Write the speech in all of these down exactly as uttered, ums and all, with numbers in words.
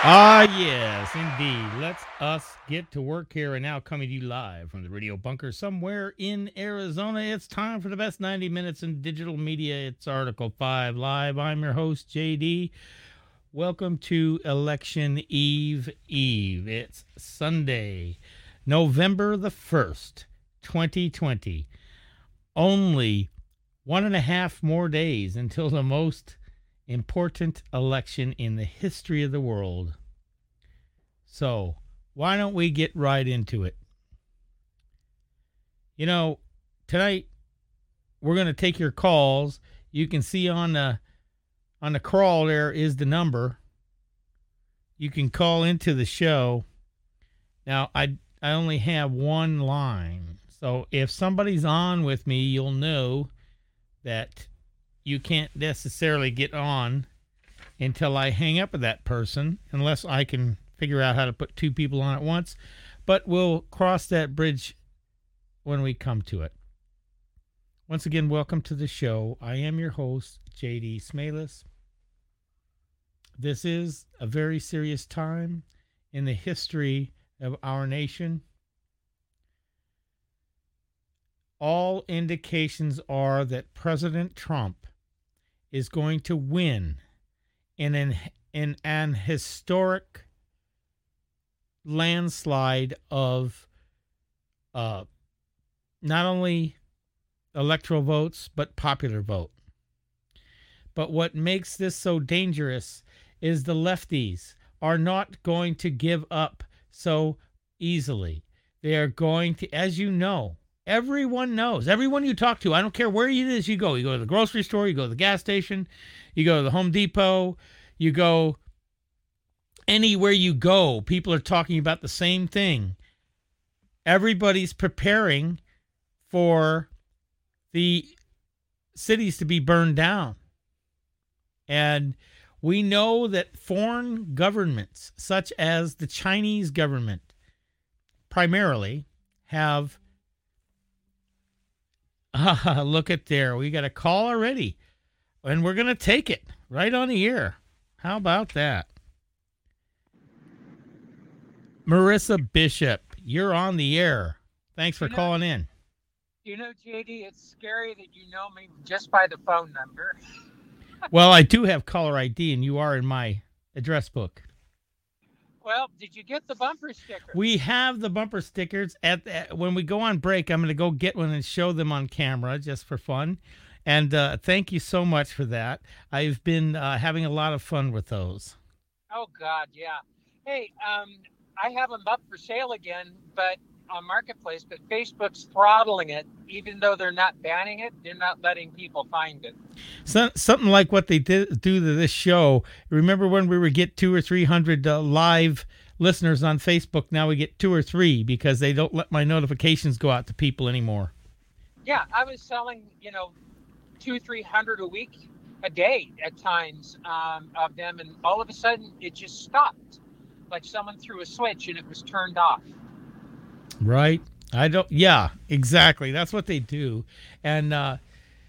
Ah, yes, indeed. Let's us get to work here and now coming to you live from the radio bunker somewhere in Arizona. It's time for the best ninety minutes in digital media. It's Article five Live. I'm your host, J D. Welcome to Election Eve Eve. It's Sunday, November the first, twenty twenty. Only one and a half more days until the most important election in the history of the world. So, why don't we get right into it? You know, tonight we're going to take your calls. You can see on the on the crawl there is the number. You can call into the show. Now, I I only have one line. So, if somebody's on with me, you'll know that you can't necessarily get on until I hang up with that person, unless I can figure out how to put two people on at once. But we'll cross that bridge when we come to it. Once again, welcome to the show. I am your host, J D Smalis. This is a very serious time in the history of our nation. All indications are that President Trump is going to win in an in an historic landslide of uh, not only electoral votes but popular vote. But what makes this so dangerous is the lefties are not going to give up so easily. They are going to, as you know, everyone knows. Everyone you talk to, I don't care where it is you go. You go to the grocery store, you go to the gas station, you go to the Home Depot, you go anywhere you go, people are talking about the same thing. Everybody's preparing for the cities to be burned down. And we know that foreign governments, such as the Chinese government, primarily have Ah, look at there. We got a call already. And we're going to take it right on the air. How about that? Marissa Bishop, you're on the air. Thanks for You know, calling in. you know, J D, it's scary that you know me just by the phone number. Well, I do have caller I D, and you are in my address book. Well, did you get the bumper sticker? We have the bumper stickers. At the, when we go on break, I'm going to go get one and show them on camera just for fun. And uh, thank you so much for that. I've been uh, having a lot of fun with those. Oh, God, yeah. Hey, um, I have them up for sale again, but on Marketplace, but Facebook's throttling it. Even though they're not banning it, they're not letting people find it. So, something like what they did do to this show. Remember when we would get two or three hundred uh, live listeners on Facebook? Now we get two or three because they don't let my notifications go out to people anymore. Yeah, I was selling, you know, two, three hundred a week, a day at times um, of them, and all of a sudden it just stopped, like someone threw a switch and it was turned off. Right? I don't. Yeah, exactly. That's what they do, and uh,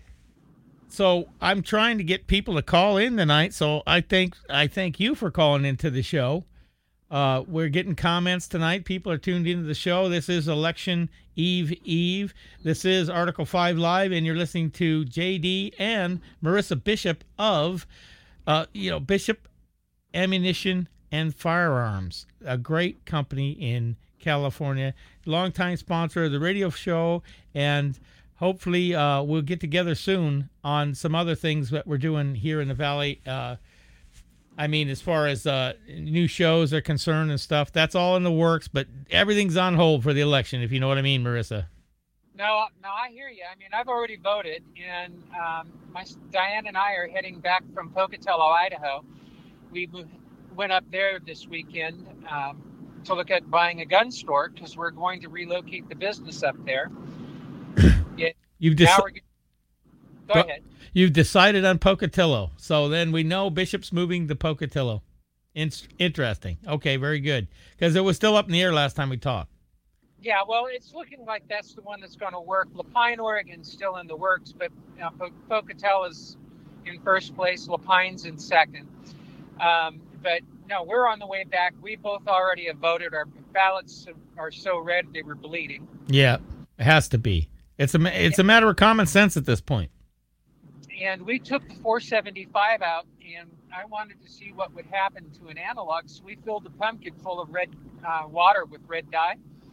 so I'm trying to get people to call in tonight. So I think I thank you for calling into the show. Uh, we're getting comments tonight. People are tuned into the show. This is Election Eve Eve. This is Article five Live, and you're listening to J D and Marissa Bishop of, uh, you know, Bishop Ammunition and Firearms, a great company in California, longtime sponsor of the radio show, and hopefully uh, we'll get together soon on some other things that we're doing here in the Valley. Uh, I mean, as far as uh, new shows are concerned and stuff, that's all in the works, but everything's on hold for the election, if you know what I mean, Marissa. No, no, I hear you. I mean, I've already voted, and um, my Diane and I are heading back from Pocatello, Idaho. We went up there this weekend um, to look at buying a gun store because we're going to relocate the business up there. It, You've now deci- we're, go ahead. You've decided on Pocatello, so then we know Bishop's moving to Pocatello. In- interesting. Okay, very good, because it was still up in the air last time we talked. Yeah, well, it's looking like that's the one that's going to work. Lapine, Oregon's still in the works, but you know, Pocatello's in first place, Lapine's in second. Um, but no, we're on the way back. We both already have voted. Our ballots are so red they were bleeding. Yeah, it has to be. It's a it's a matter of common sense at this point. And we took the four seventy-five out, and I wanted to see what would happen to an analog. So we filled the pumpkin full of red uh, water with red dye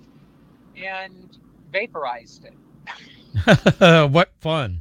and vaporized it. What fun!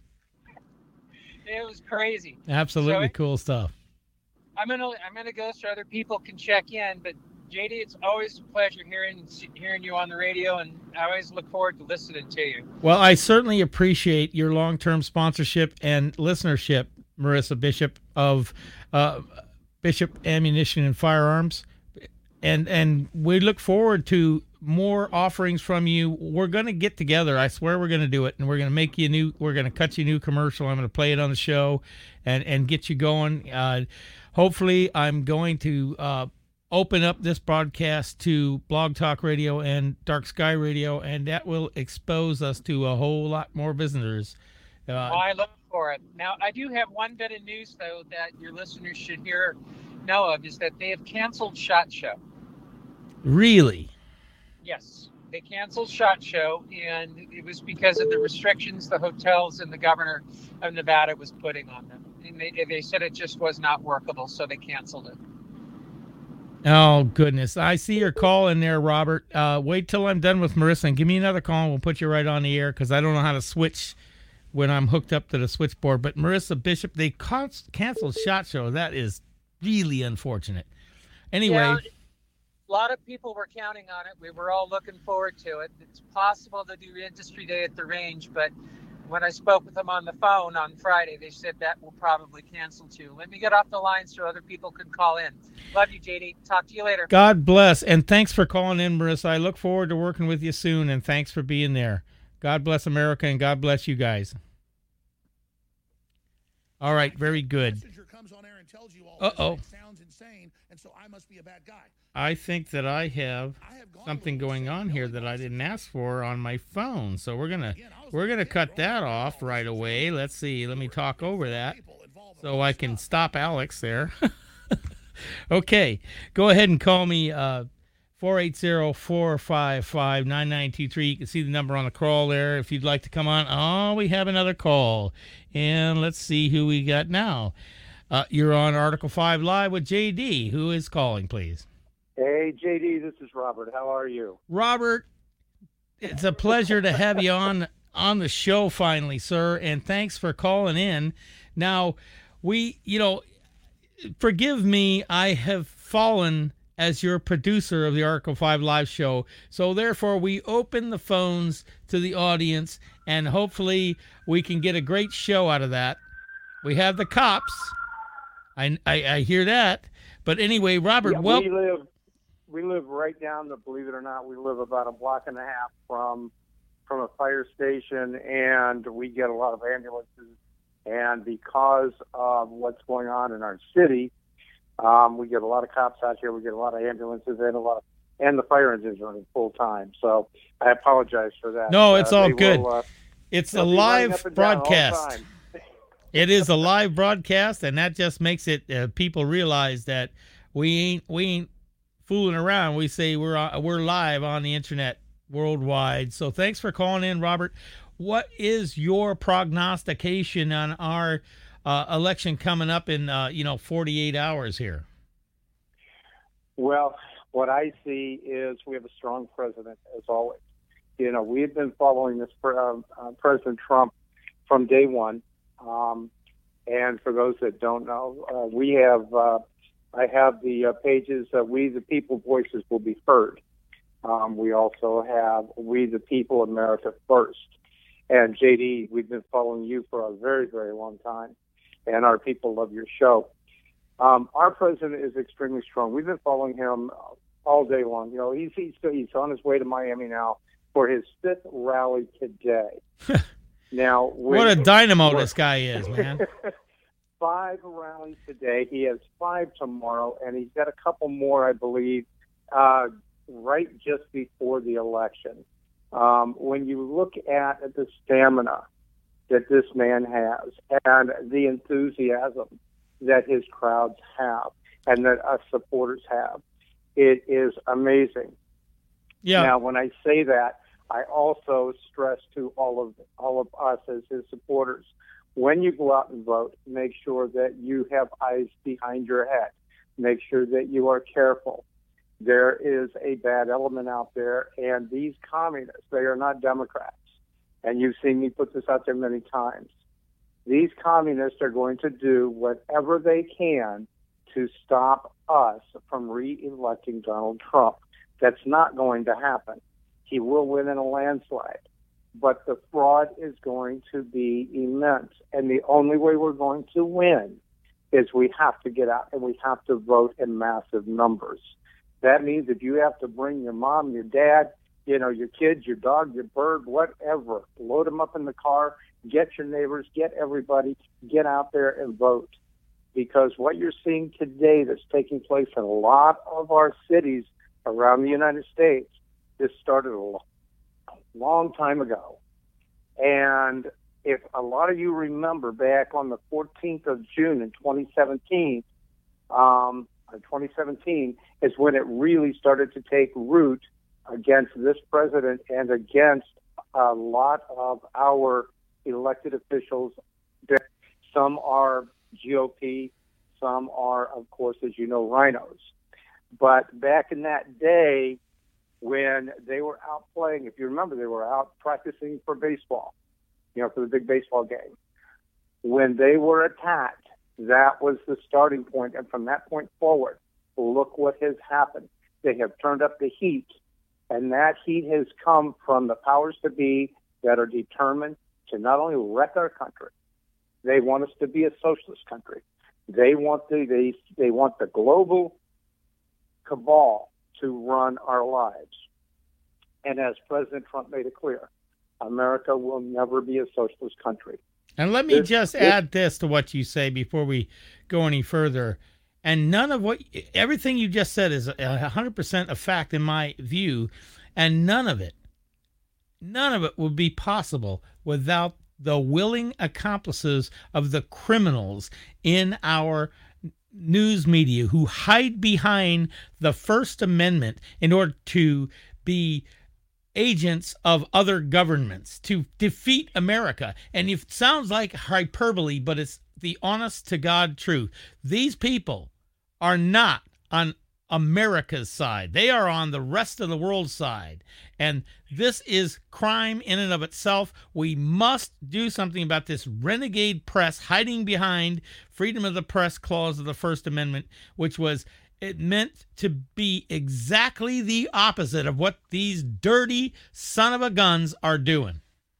It was crazy. Absolutely so, cool stuff. I'm gonna I'm gonna go so other people can check in. But J D, it's always a pleasure hearing hearing you on the radio, and I always look forward to listening to you. Well, I certainly appreciate your long-term sponsorship and listenership, Marissa Bishop of uh, Bishop Ammunition and Firearms, and and we look forward to more offerings from you. We're going to get together. I swear we're going to do it, and we're going to make you a new. We're going to cut you a new commercial. I'm going to play it on the show, and and get you going. Uh, hopefully, I'm going to uh, open up this broadcast to Blog Talk Radio and Dark Sky Radio, and that will expose us to a whole lot more visitors. Uh, well, I look for it. Now, I do have one bit of news though that your listeners should hear know of, is that they have canceled SHOT Show. Really? Yes, they canceled SHOT Show, and it was because of the restrictions the hotels and the governor of Nevada was putting on them. And they, they said it just was not workable, so they canceled it. Oh, goodness. I see your call in there, Robert. Uh, wait till I'm done with Marissa and give me another call, and we'll put you right on the air because I don't know how to switch when I'm hooked up to the switchboard. But Marissa Bishop, they con- canceled SHOT Show. That is really unfortunate. Anyway. Yeah. A lot of people were counting on it. We were all looking forward to it. It's possible to do Industry Day at the range, but when I spoke with them on the phone on Friday, they said that will probably cancel too. Let me get off the line so other people can call in. Love you, J D. Talk to you later. God bless, and thanks for calling in, Marissa. I look forward to working with you soon, and thanks for being there. God bless America, and God bless you guys. All right, very good. Uh-oh. Sounds insane, and so I must be a bad guy. I think that I have something going on here that I didn't ask for on my phone. So we're gonna we're gonna cut that off right away. Let's see. Let me talk over that so I can stop Alex there. Okay, go ahead and call me uh, four eight zero, four five five, nine nine two three. You can see the number on the crawl there if you'd like to come on. Oh, we have another call, and let's see who we got now. Uh, you're on Article five Live with J D. Who is calling, please? Hey, J D, this is Robert. How are you? Robert, it's a pleasure to have you on on the show finally, sir, and thanks for calling in. Now, we, you know, forgive me, I have fallen as your producer of the Article five Live show, so therefore we open the phones to the audience, and hopefully we can get a great show out of that. We have the cops. I, I, I hear that. But anyway, Robert, yeah, well... We live, we live right down the, believe it or not, we live about a block and a half from from a fire station, and we get a lot of ambulances. And because of what's going on in our city, um, we get a lot of cops out here. We get a lot of ambulances and a lot of, and the fire engines running full time. So I apologize for that. No, it's uh, all good. Will, uh, it's a live broadcast. It is a live broadcast, and that just makes it uh, people realize that we ain't we ain't fooling around. We say we're uh, we're live on the internet worldwide. So thanks for calling in, Robert. What is your prognostication on our uh, election coming up in uh, you know forty-eight hours here? Well, what I see is we have a strong president, as always. You know, we've been following this uh, uh, President Trump from day one. Um, and for those that don't know, uh, we have, uh, I have the uh, pages, uh, We the People Voices Will Be Heard. Um, we also have We the People America First. And J D, we've been following you for a very, very long time, and our people love your show. Um, our president is extremely strong. We've been following him all day long. You know, he's, he's, he's on his way to Miami now for his fifth rally today. Now, what a dynamo this guy is, man. Five rallies today. He has five tomorrow, and he's got a couple more, I believe, uh, right just before the election. Um, when you look at the stamina that this man has and the enthusiasm that his crowds have, and that us supporters have. It is amazing. Yeah. Now, when I say that, I also stress to all of all of us as his supporters, when you go out and vote, make sure that you have eyes behind your head. Make sure that you are careful. There is a bad element out there, and these communists, they are not Democrats. And you've seen me put this out there many times. These communists are going to do whatever they can to stop us from re-electing Donald Trump. That's not going to happen. He will win in a landslide. But the fraud is going to be immense. And the only way we're going to win is we have to get out and we have to vote in massive numbers. That means if you have to bring your mom, your dad, you know, your kids, your dog, your bird, whatever, load them up in the car, get your neighbors, get everybody, get out there and vote. Because what you're seeing today that's taking place in a lot of our cities around the United States, this started a long time ago. And if a lot of you remember back on the fourteenth of June in twenty seventeen, um, twenty seventeen is when it really started to take root against this president and against a lot of our elected officials. Some are G O P, some are, of course, as you know, rhinos. But back in that day, when they were out playing, if you remember, they were out practicing for baseball, you know, for the big baseball game. When they were attacked, that was the starting point. And from that point forward, look what has happened. They have turned up the heat, and that heat has come from the powers to be that are determined to not only wreck our country, they want us to be a socialist country. They want the they, they want the global cabal to run our lives. And as President Trump made it clear, America will never be a socialist country. And let me This- just this- add this to what you say before we go any further. And none of what, everything you just said is one hundred percent a fact in my view. And none of it, none of it would be possible without the willing accomplices of the criminals in our news media who hide behind the First Amendment in order to be agents of other governments to defeat America. And it sounds like hyperbole, but it's the honest to God truth. These people are not on America's side. They are on the rest of the world's side. And this is crime in and of itself. We must do something about this renegade press hiding behind freedom of the press clause of the First Amendment, which was it meant to be exactly the opposite of what these dirty son of a guns are doing.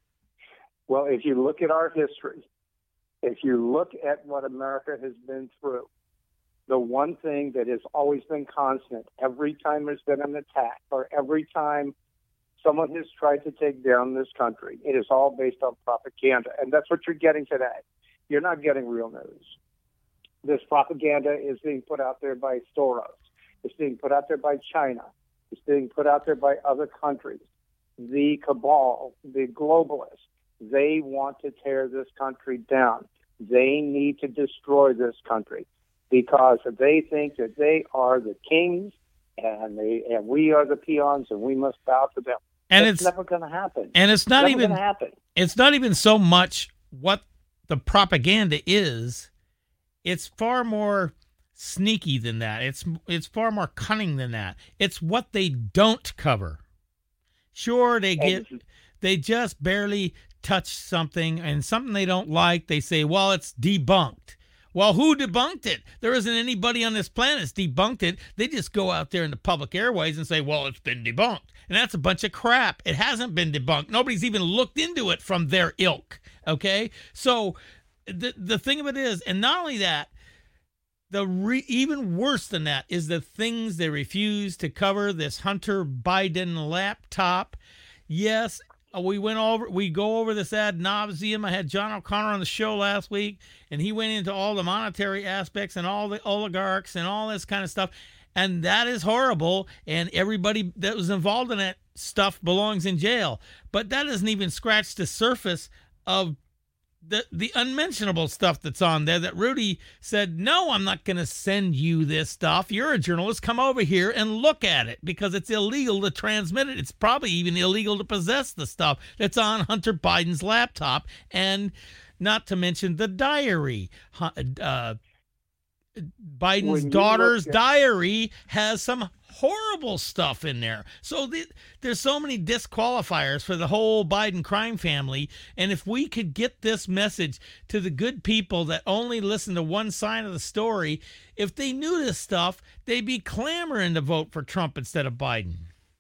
Well, if you look at our history, if you look at what America has been through, the one thing that has always been constant, every time there's been an attack or every time someone has tried to take down this country, it is all based on propaganda. And that's what you're getting today. You're not getting real news. This propaganda is being put out there by Soros. It's being put out there by China. It's being put out there by other countries. The cabal, the globalists, they want to tear this country down. They need to destroy this country because they think that they are the kings and they and we are the peons and we must bow to them. And That's it's never going to happen. And it's not never even going to happen. It's not even so much what the propaganda is. It's far more sneaky than that. It's it's far more cunning than that. It's what they don't cover. Sure, they get And- they just barely touch something, and something they don't like, they say, well, it's debunked. Well, who debunked it? There isn't anybody on this planet that's debunked it. They just go out there in the public airways and say, well, it's been debunked. And that's a bunch of crap. It hasn't been debunked. Nobody's even looked into it from their ilk. Okay? So the the thing of it is, and not only that, the re, even worse than that is the things they refuse to cover. This Hunter Biden laptop. Yes, we went over, we go over this ad nauseum. I had John O'Connor on the show last week, and he went into all the monetary aspects and all the oligarchs and all this kind of stuff. And that is horrible. And everybody that was involved in that stuff belongs in jail. But that doesn't even scratch the surface of the the unmentionable stuff that's on there that Rudy said, no, I'm not going to send you this stuff. You're a journalist. Come over here and look at it because it's illegal to transmit it. It's probably even illegal to possess the stuff that's on Hunter Biden's laptop. And not to mention the diary. Uh, Biden's daughter's at- diary has some horrible stuff in there. So the, there's so many disqualifiers for the whole Biden crime family. And if we could get this message to the good people that only listen to one side of the story, if they knew this stuff, they'd be clamoring to vote for Trump instead of Biden.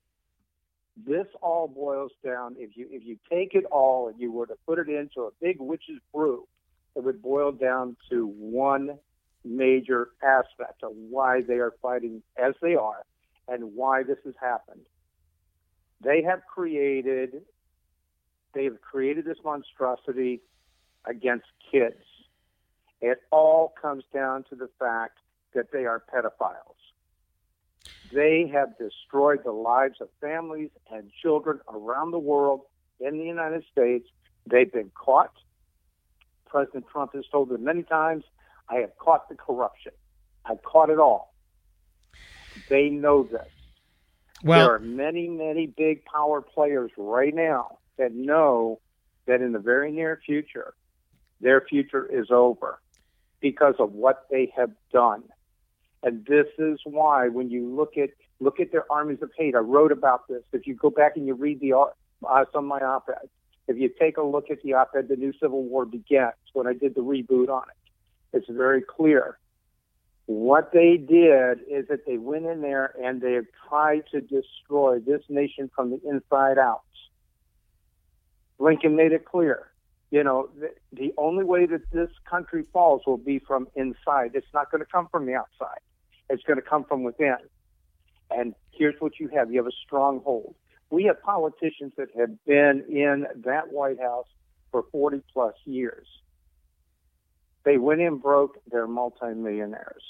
This all boils down, if you if you take it all and you were to put it into a big witch's brew, it would boil down to one major aspect of why they are fighting as they are and why this has happened. They have created they have created this monstrosity against kids. It all comes down to the fact that they are pedophiles. They have destroyed the lives of families and children around the world in the United States. They've been caught. President Trump has told them many times, I have caught the corruption. I've caught it all. They know this. Well, there are many, many big power players right now that know that in the very near future, their future is over because of what they have done. And this is why when you look at look at their armies of hate, I wrote about this. If you go back and you read the uh, some of my op-eds, if you take a look at the op-ed, The New Civil War Begins, when I did the reboot on it, it's very clear. What they did is that they went in there and they have tried to destroy this nation from the inside out. Lincoln made it clear. You know, the, the only way that this country falls will be from inside. It's not going to come from the outside. It's going to come from within. And here's what you have. You have a stronghold. We have politicians that have been in that White House for forty plus years. They went in broke, they're multimillionaires.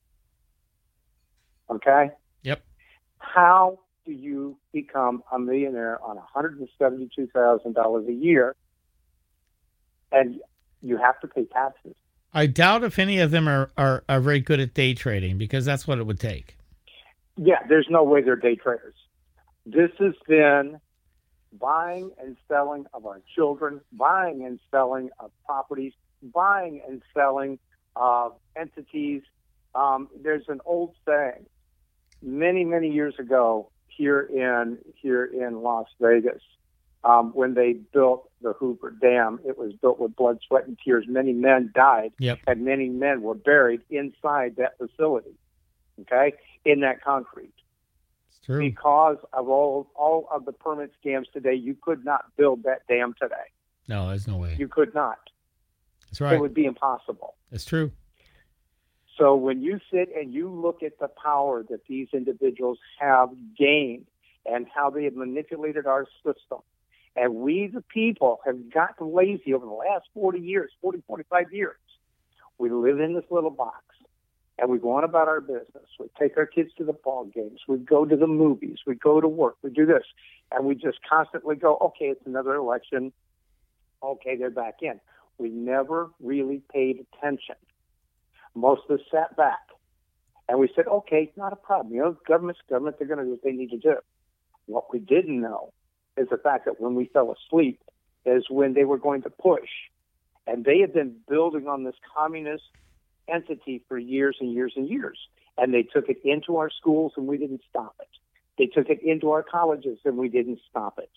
Okay? Yep. How do you become a millionaire on one hundred seventy-two thousand dollars a year and you have to pay taxes? I doubt if any of them are, are, are very good at day trading because that's what it would take. Yeah, there's no way they're day traders. This has been buying and selling of our children, buying and selling of properties, buying and selling of entities. Um, there's an old saying many, many years ago here in here in Las Vegas, um, when they built the Hoover Dam. It was built with blood, sweat, and tears. Many men died, yep. and many men were buried inside that facility, okay, in that concrete. It's true. Because of all, all of the permit scams today, you could not build that dam today. No, there's no way. You could not. That's right. It would be impossible. That's true. So when you sit and you look at the power that these individuals have gained and how they have manipulated our system, and we, the people, have gotten lazy over the last forty years, forty, forty-five years. We live in this little box, and we go on about our business. We take our kids to the ball games. We go to the movies. We go to work. We do this. And we just constantly go, okay, it's another election. Okay, they're back in. We never really paid attention. Most of us sat back, and we said, okay, not a problem. You know, government's government. They're going to do what they need to do. What we didn't know is the fact that when we fell asleep is when they were going to push. And they had been building on this communist entity for years and years and years. And they took it into our schools, and we didn't stop it. They took it into our colleges, and we didn't stop it.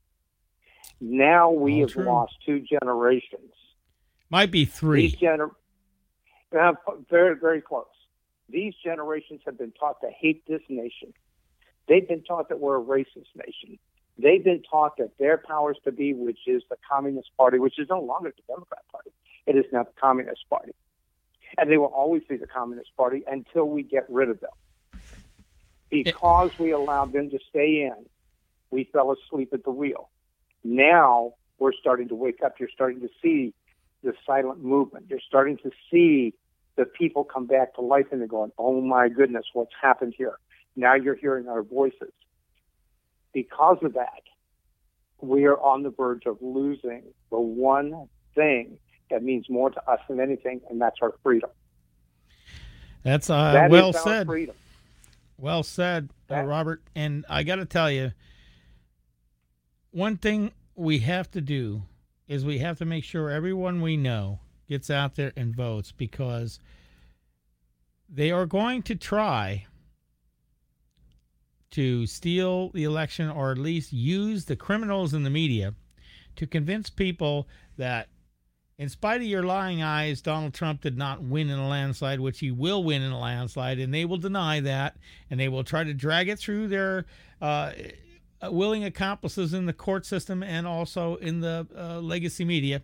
Now we All have true. lost two generations. Might be three. These gener- uh, very, very close. These generations have been taught to hate this nation. They've been taught that we're a racist nation. They've been taught that their powers to be, which is the Communist Party, which is no longer the Democrat Party, it is now the Communist Party. And they will always be the Communist Party until we get rid of them. Because we allowed them to stay in, we fell asleep at the wheel. Now we're starting to wake up. You're starting to see the silent movement. You're starting to see the people come back to life, and they're going, oh my goodness, what's happened here? Now you're hearing our voices. Because of that, we are on the verge of losing the one thing that means more to us than anything, and that's our freedom. That's uh, that well is our said. Freedom. Well said, uh, That- Robert. And I got to tell you, one thing we have to do is we have to make sure everyone we know gets out there and votes, because they are going to try to steal the election, or at least use the criminals in the media to convince people that, in spite of your lying eyes, Donald Trump did not win in a landslide, which he will win in a landslide, and they will deny that, and they will try to drag it through their uh, willing accomplices in the court system and also in the uh, legacy media.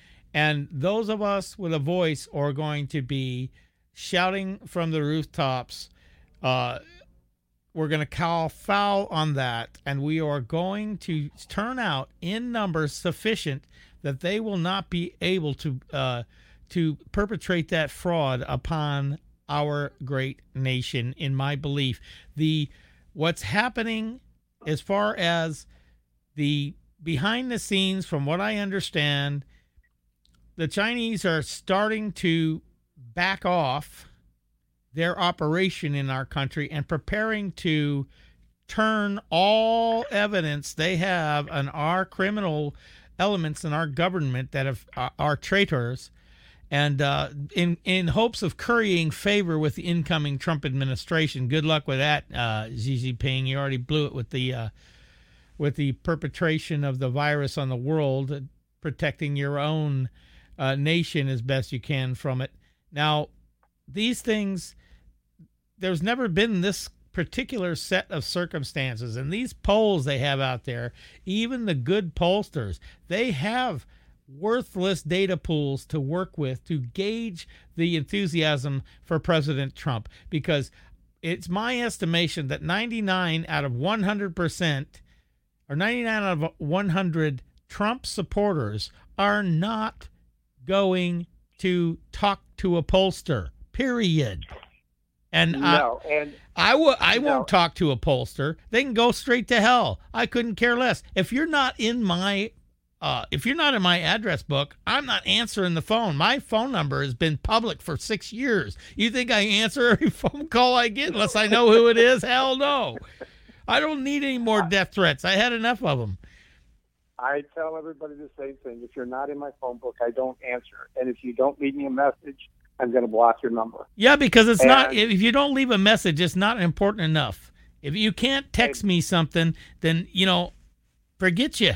And those of us with a voice are going to be shouting from the rooftops. Uh, we're going to call foul on that, and we are going to turn out in numbers sufficient that they will not be able to uh, to perpetrate that fraud upon our great nation. In my belief, the what's happening as far as the behind the scenes, from what I understand, the Chinese are starting to back off their operation in our country and preparing to turn all evidence they have on our criminal elements in our government that have, uh, are traitors, and uh, in in hopes of currying favor with the incoming Trump administration. Good luck with that, uh, Xi Jinping. You already blew it with the uh, with the perpetration of the virus on the world, uh, protecting your own uh, nation as best you can from it. Now, these things, there's never been this particular set of circumstances, and these polls they have out there, even the good pollsters, they have worthless data pools to work with to gauge the enthusiasm for President Trump, because it's my estimation that ninety-nine out of one hundred percent, or ninety-nine out of one hundred Trump supporters are not going to talk to a pollster, period. And no, and I, w- I no. won't talk to a pollster. They can go straight to hell. I couldn't care less. If you're not in my uh, if you're not in my address book, I'm not answering the phone. My phone number has been public for six years. You think I answer every phone call I get unless I know who it is? Hell no. I don't need any more death threats. I had enough of them. I tell everybody the same thing. If you're not in my phone book, I don't answer. And if you don't leave me a message, I'm going to block your number. Yeah, because it's and, not, if you don't leave a message, it's not important enough. If you can't text me something, then, you know, forget you.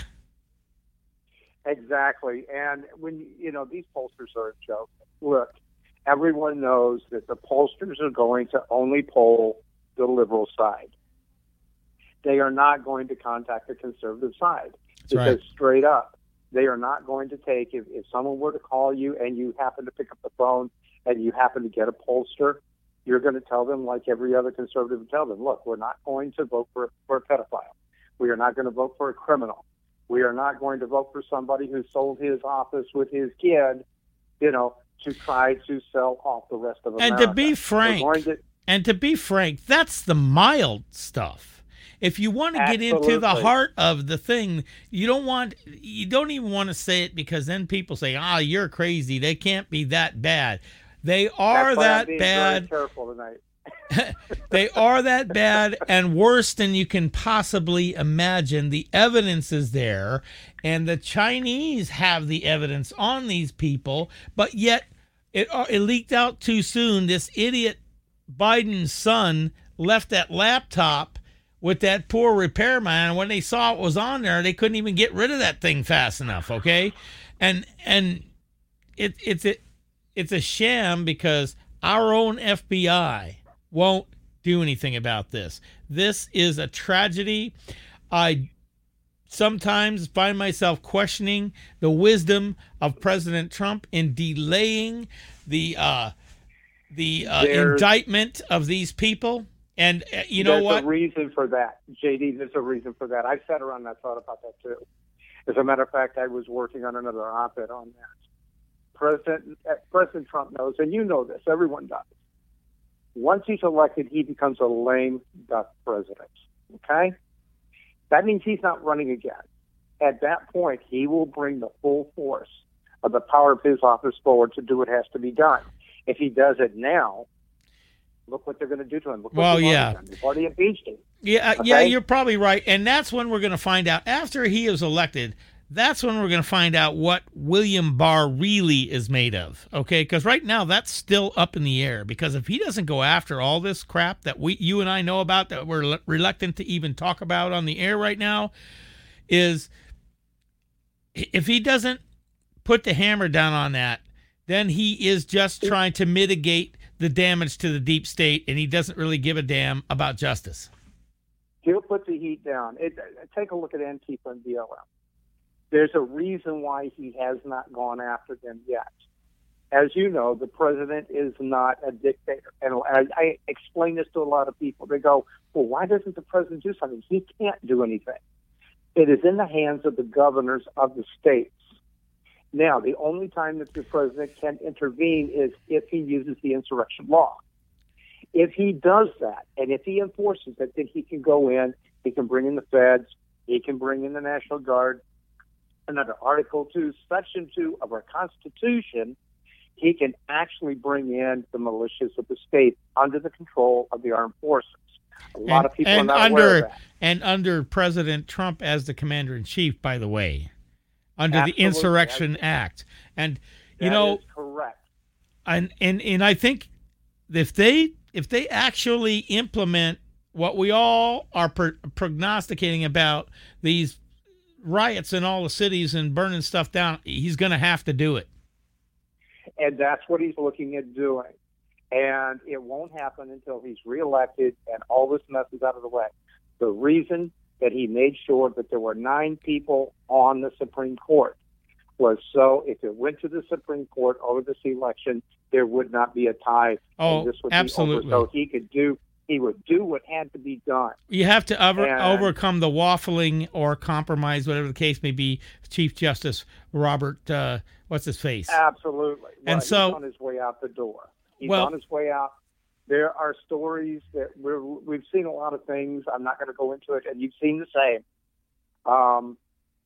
Exactly. And when, you know, these pollsters are a joke. Look, everyone knows that the pollsters are going to only poll the liberal side. They are not going to contact the conservative side. That's because right. Straight up, they are not going to take, if, if someone were to call you and you happen to pick up the phone and you happen to get a pollster, you're going to tell them, like every other conservative would tell them, look, we're not going to vote for, for a pedophile. We are not going to vote for a criminal. We are not going to vote for somebody who sold his office with his kid, you know, to try to sell off the rest of America. And to be frank, We're going to, and to be frank, that's the mild stuff. If you want to get into the Absolutely. heart of the thing, you don't want, you don't even want to say it, because then people say, ah, you're crazy. They can't be that bad. They are that's why I'm that being bad. Very careful tonight. They are that bad and worse than you can possibly imagine. The evidence is there, and the Chinese have the evidence on these people, but yet it, uh, it leaked out too soon. This idiot Biden's son left that laptop with that poor repairman. When they saw it was on there, they couldn't even get rid of that thing fast enough. Okay, and and it it's a it's a sham, because our own F B I won't do anything about this. This is a tragedy. I sometimes find myself questioning the wisdom of President Trump in delaying the uh, the uh, indictment of these people. And uh, you know There's what? There's a reason for that, J D. There's a reason for that. I sat around and I thought about that too. As a matter of fact, I was working on another op-ed on that. President uh, President Trump knows, and you know this. Everyone does. Once he's elected, he becomes a lame duck president. Okay, that means he's not running again. At that point, he will bring the full force of the power of his office forward to do what has to be done. If he does it now, look what they're going to do to him. Look what Well, they've yeah. already done. They've already impeached him. Yeah, Okay? yeah, you're probably right. And that's when we're going to find out, after he is elected, that's when we're going to find out what William Barr really is made of, okay? Because right now that's still up in the air. Because if he doesn't go after all this crap that we, you and I know about, that we're le- reluctant to even talk about on the air right now, is if he doesn't put the hammer down on that, then he is just trying to mitigate the damage to the deep state, and he doesn't really give a damn about justice. He'll put the heat down. It, take a look at Antifa and B L M. There's a reason why he has not gone after them yet. As you know, the president is not a dictator. And I, I explain this to a lot of people. They go, well, why doesn't the president do something? He can't do anything. It is in the hands of the governors of the states. Now, the only time that the president can intervene is if he uses the insurrection law. If he does that, and if he enforces it, then he can go in, he can bring in the feds, he can bring in the National Guard, and under Article two, Section two of our Constitution, he can actually bring in the militias of the state under the control of the armed forces. A lot and, of people and are not under, aware of that. And under President Trump as the commander-in-chief, by the way, under Absolutely. the Insurrection Act. And, you That know, is correct. and, and, and I think if they if they actually implement what we all are pro- prognosticating about, these riots in all the cities and burning stuff down, he's going to have to do it. And that's what he's looking at doing. And it won't happen until he's reelected and all this mess is out of the way. The reason that he made sure that there were nine people on the Supreme Court was so if it went to the Supreme Court over this election, there would not be a tie. Oh, and this would absolutely. Be over, so he could do he would do what had to be done. You have to over, And- overcome the waffling or compromise, whatever the case may be, Chief Justice Robert, uh, what's his face? Absolutely. And Well, so- he's on his way out the door. He's Well- on his way out. There are stories that we're, we've seen a lot of things. I'm not going to go into it, and you've seen the same. Um,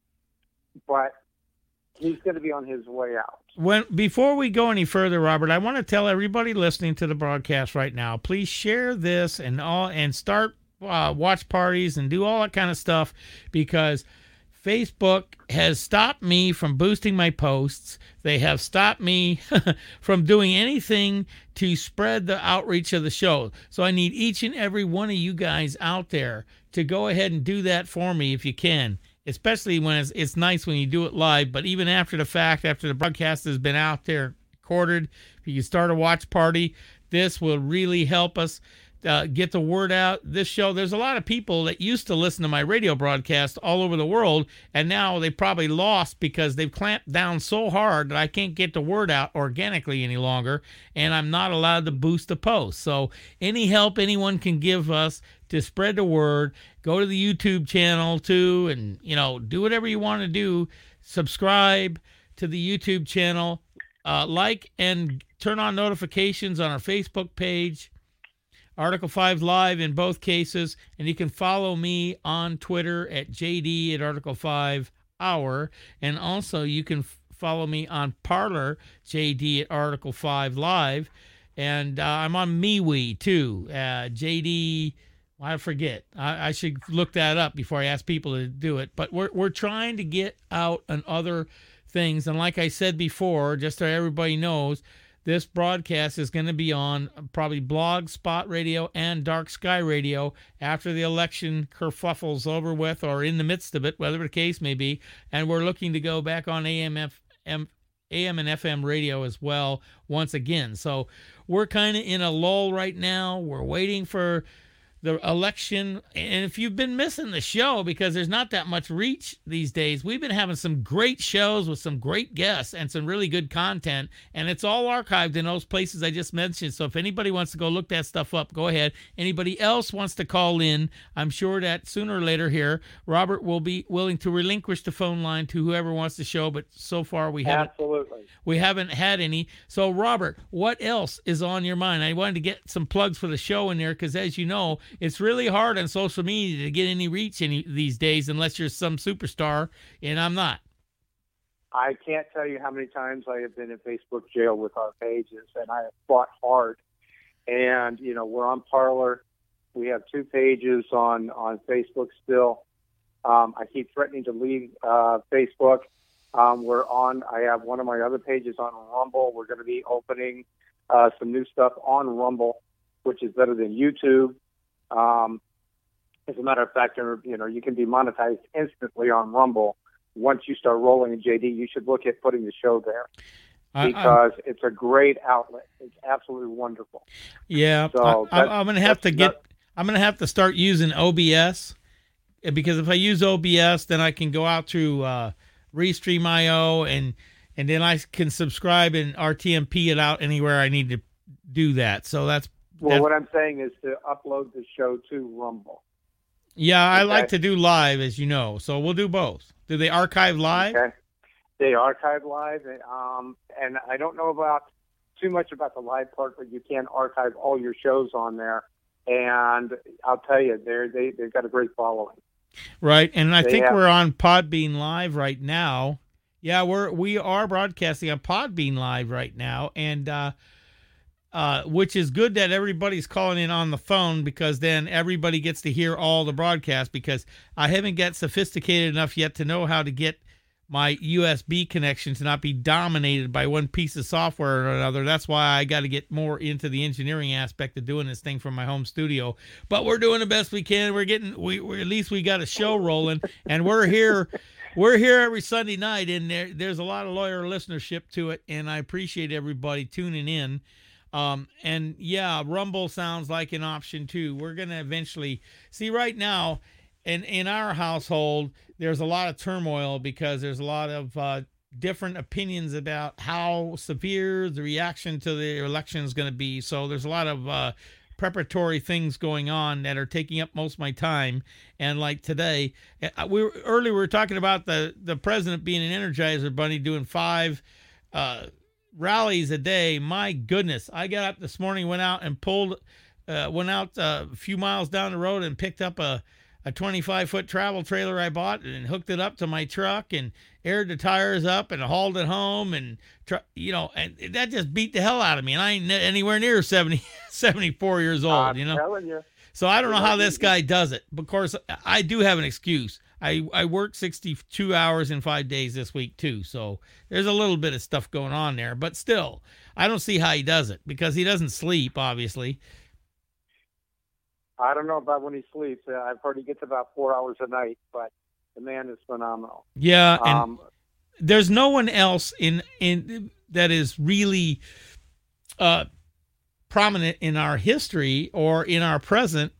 but he's going to be on his way out. When before we go any further, Robert, I want to tell everybody listening to the broadcast right now, please share this and all and start uh, watch parties and do all that kind of stuff, because Facebook has stopped me from boosting my posts. They have stopped me from doing anything to spread the outreach of the show. So I need each and every one of you guys out there to go ahead and do that for me if you can. Especially when it's, it's nice when you do it live, but even after the fact, after the broadcast has been out there recorded, if you can start a watch party, this will really help us uh, get the word out. This show, there's a lot of people that used to listen to my radio broadcast all over the world, and now they probably lost because they've clamped down so hard that I can't get the word out organically any longer, and I'm not allowed to boost the post. So any help anyone can give us to spread the word, go to the YouTube channel too, and, you know, do whatever you want to do. Subscribe to the YouTube channel, uh, like and turn on notifications on our Facebook page, Article five Live in both cases, and you can follow me on Twitter at J D at Article five Hour, and also you can f- follow me on Parler, J D at Article five Live, and uh, I'm on MeWe too, uh, J D. I forget. I, I should look that up before I ask people to do it. But we're we're trying to get out on other things. And like I said before, just so everybody knows, this broadcast is going to be on probably Blog, Spot Radio, and Dark Sky Radio after the election kerfuffle's over with, or in the midst of it, whatever the case may be. And we're looking to go back on A M, F M, A M and F M radio as well once again. So we're kind of in a lull right now. We're waiting for the election, and if you've been missing the show because there's not that much reach these days, we've been having some great shows with some great guests and some really good content, and it's all archived in those places I just mentioned. So if anybody wants to go look that stuff up, go ahead. Anybody else wants to call in, I'm sure that sooner or later here, Robert will be willing to relinquish the phone line to whoever wants the show, but so far we haven't Absolutely. we haven't had any. So Robert, what else is on your mind? I wanted to get some plugs for the show in there because, as you know, it's really hard on social media to get any reach any these days unless you're some superstar, and I'm not. I can't tell you how many times I have been in Facebook jail with our pages, and I have fought hard. And, you know, we're on Parler. We have two pages on, on Facebook still. Um, I keep threatening to leave uh, Facebook. Um, we're on, I have one of my other pages on Rumble. We're going to be opening uh, some new stuff on Rumble, which is better than YouTube. Um, as a matter of fact, you know, you can be monetized instantly on Rumble. Once you start rolling in J D, you should look at putting the show there because I, it's a great outlet. It's absolutely wonderful. Yeah, so I, I'm going to have to get. Not, I'm going to have to start using O B S because if I use O B S, then I can go out to uh, Restream dot I O and and then I can subscribe and R T M P it out anywhere I need to do that. So that's well. That's, what I'm saying is to upload the show to Rumble. Yeah, I okay. like to do live, as you know. So we'll do both. Do they archive live? Okay. They archive live, and, um, and I don't know about too much about the live part, but you can archive all your shows on there. And I'll tell you, they're, they they've got a great following. Right, and I they think have, we're on Podbean Live right now. Yeah, we're we are broadcasting on Podbean Live right now, and uh, uh, which is good that everybody's calling in on the phone because then everybody gets to hear all the broadcasts. Because I haven't got sophisticated enough yet to know how to get my U S B connection to not be dominated by one piece of software or another. That's why I got to get more into the engineering aspect of doing this thing from my home studio. But we're doing the best we can. We're getting we we're, at least we got a show rolling, and we're here. We're here every Sunday night, and there there's a lot of loyal listenership to it, and I appreciate everybody tuning in. Um, and yeah, Rumble sounds like an option too. We're gonna eventually see. Right now, in in our household, there's a lot of turmoil because there's a lot of uh, different opinions about how severe the reaction to the election is going to be. So there's a lot of uh, preparatory things going on that are taking up most of my time. And like today, we were, earlier we were talking about the, the president being an Energizer Bunny doing five uh, rallies a day. My goodness, I got up this morning, went out and pulled, uh, went out uh, a few miles down the road and picked up a a twenty-five foot travel trailer I bought and hooked it up to my truck and aired the tires up and hauled it home. And, you know, and that just beat the hell out of me. And I ain't anywhere near seventy, seventy-four years old, I'm you know? telling you. So I don't know how this guy does it. Of course, I do have an excuse. I, I worked sixty-two hours in five days this week too. So there's a little bit of stuff going on there, but still, I don't see how he does it because he doesn't sleep, obviously. I don't know about when he sleeps. Uh, I've heard he gets about four hours a night, but the man is phenomenal. Yeah, and um, there's no one else in in that is really uh, prominent in our history or in our present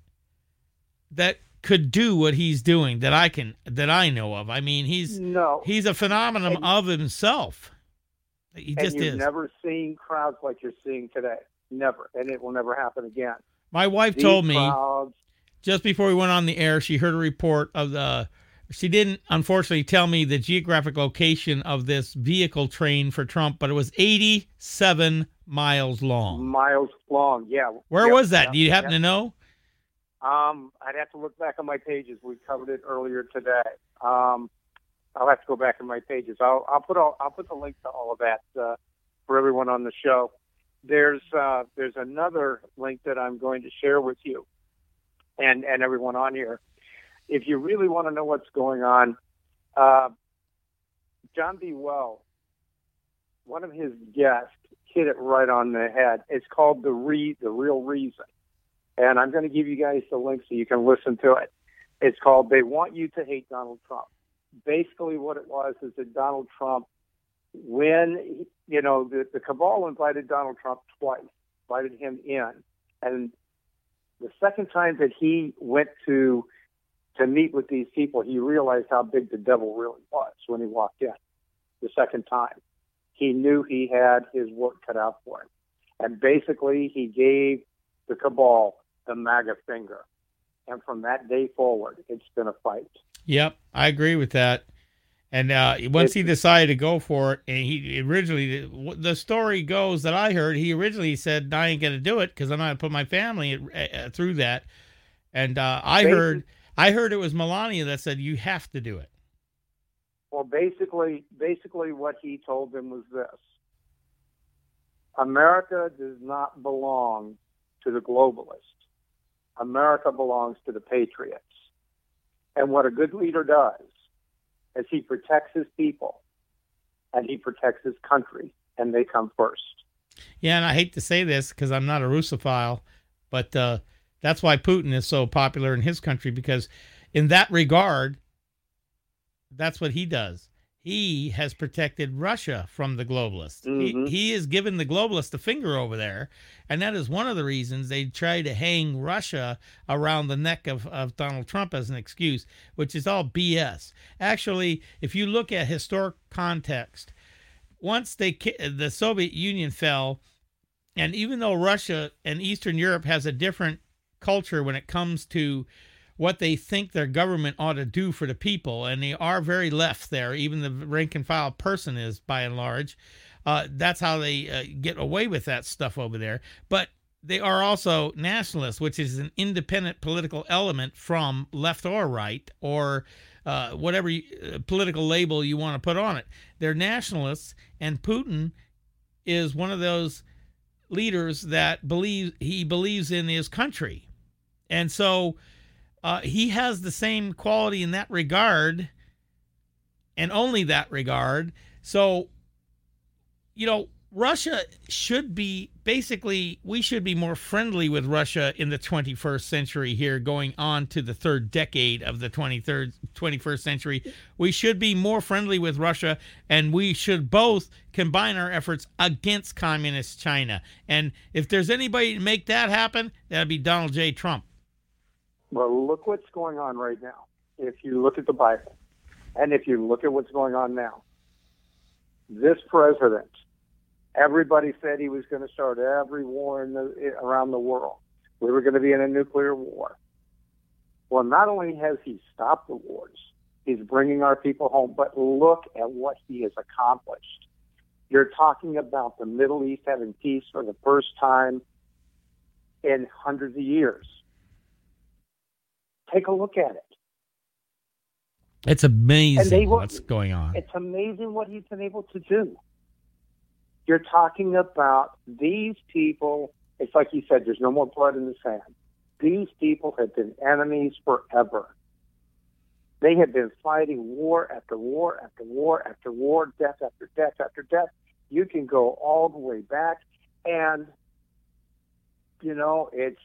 that could do what he's doing that I can that I know of. I mean, he's no, he's a phenomenon and, of himself. He and just you've is. Never seen crowds like you're seeing today. Never, and it will never happen again. My wife These told me crowds, just before we went on the air, she heard a report of the, she didn't unfortunately tell me the geographic location of this vehicle train for Trump, but it was eighty-seven miles long. Miles long, yeah. Where yep, was that? yep, Do you happen yep. to know? Um, I'd have to look back on my pages. We covered it earlier today. Um, I'll have to go back in my pages. I'll, I'll put all, I'll put the link to all of that uh, for everyone on the show. There's uh, there's another link that I'm going to share with you and, and everyone on here. If you really want to know what's going on, uh, John B. Wells, one of his guests, hit it right on the head. It's called The Re- The Real Reason. And I'm going to give you guys the link so you can listen to it. It's called They Want You to Hate Donald Trump. Basically what it was is that Donald Trump, when, you know, the, the cabal invited Donald Trump twice, invited him in. And the second time that he went to to meet with these people, he realized how big the devil really was when he walked in the second time. He knew he had his work cut out for him. And basically, he gave the cabal the MAGA finger. And from that day forward, it's been a fight. Yep, I agree with that. And uh, once he decided to go for it, and he originally, the story goes that I heard, he originally said, I ain't going to do it because I'm not going to put my family uh, through that. And uh, I Basically, heard I heard it was Melania that said, you have to do it. Well, Well, basically, basically what he told them was this: America does not belong to the globalists. America belongs to the patriots. And what a good leader does is he protects his people and he protects his country, and they come first. Yeah, and I hate to say this because I'm not a Russophile, but uh, that's why Putin is so popular in his country, because in that regard, that's what he does. He has protected Russia from the globalists. Mm-hmm. He, he has given the globalists the finger over there, and that is one of the reasons they try to hang Russia around the neck of, of Donald Trump as an excuse, which is all B S. Actually, if you look at historic context, once they the Soviet Union fell, and even though Russia and Eastern Europe has a different culture when it comes to what they think their government ought to do for the people, and they are very left there, even the rank and file person is by and large. Uh, that's how they uh, get away with that stuff over there. But they are also nationalists, which is an independent political element from left or right, or uh, whatever you, uh, political label you want to put on it. They're nationalists, and Putin is one of those leaders that believes he believes in his country. And so Uh, he has the same quality in that regard, and only that regard. So, you know, Russia should be, basically, we should be more friendly with Russia in the twenty-first century here, going on to the third decade of the twenty-third, twenty-first century. We should be more friendly with Russia, and we should both combine our efforts against communist China. And if there's anybody to make that happen, that'd be Donald J. Trump. Well, look what's going on right now. If you look at the Bible, and if you look at what's going on now, this president, everybody said he was going to start every war in the, around the world. We were going to be in a nuclear war. Well, not only has he stopped the wars, he's bringing our people home, but look at what he has accomplished. You're talking about the Middle East having peace for the first time in hundreds of years. Take a look at it. It's amazing they, what's going on. It's amazing what he's been able to do. You're talking about these people. It's like you said, there's no more blood in the sand. These people have been enemies forever. They have been fighting war after war after war after war, death after death after death. You can go all the way back. And, you know, it's,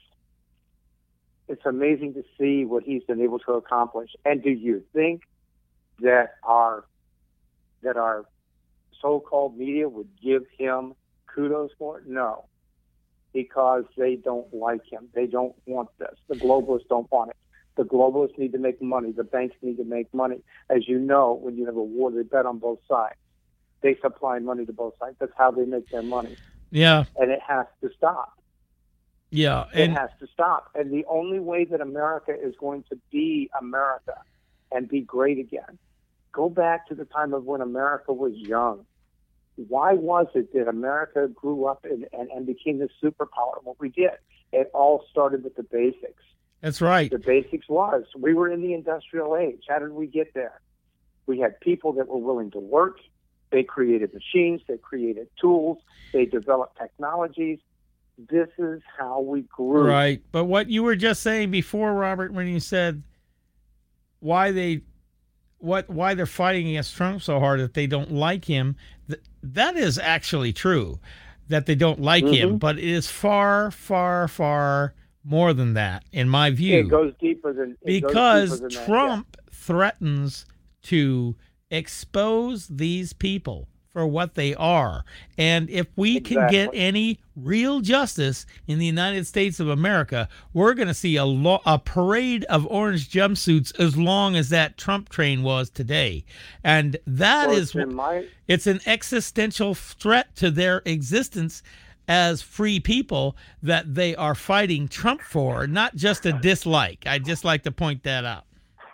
It's amazing to see what he's been able to accomplish. And do you think that our that our so-called media would give him kudos for it? No, because they don't like him. They don't want this. The globalists don't want it. The globalists need to make money. The banks need to make money. As you know, when you have a war, they bet on both sides. They supply money to both sides. That's how they make their money. Yeah. And it has to stop. Yeah, and it has to stop. And the only way that America is going to be America and be great again, go back to the time of when America was young. Why was it that America grew up and, and, and became this superpower? What we did, it all started with the basics. That's right. The basics was, we were in the industrial age. How did we get there? We had people that were willing to work. They created machines. They created tools. They developed technologies. This is how we grew. Right. But what you were just saying before, Robert, when you said why they what why they're fighting against Trump so hard, that they don't like him, th- that is actually true, that they don't like mm-hmm. him, but it is far, far, far more than that, in my view. It goes deeper than it because goes deeper than Trump that, yeah. threatens to expose these people for what they are. And if we exactly. can get any real justice in the United States of America, we're going to see a, lo- a parade of orange jumpsuits as long as that Trump train was today. And that well, is, it's, my... it's an existential threat to their existence as free people that they are fighting Trump for, not just a dislike. I'd just like to point that out.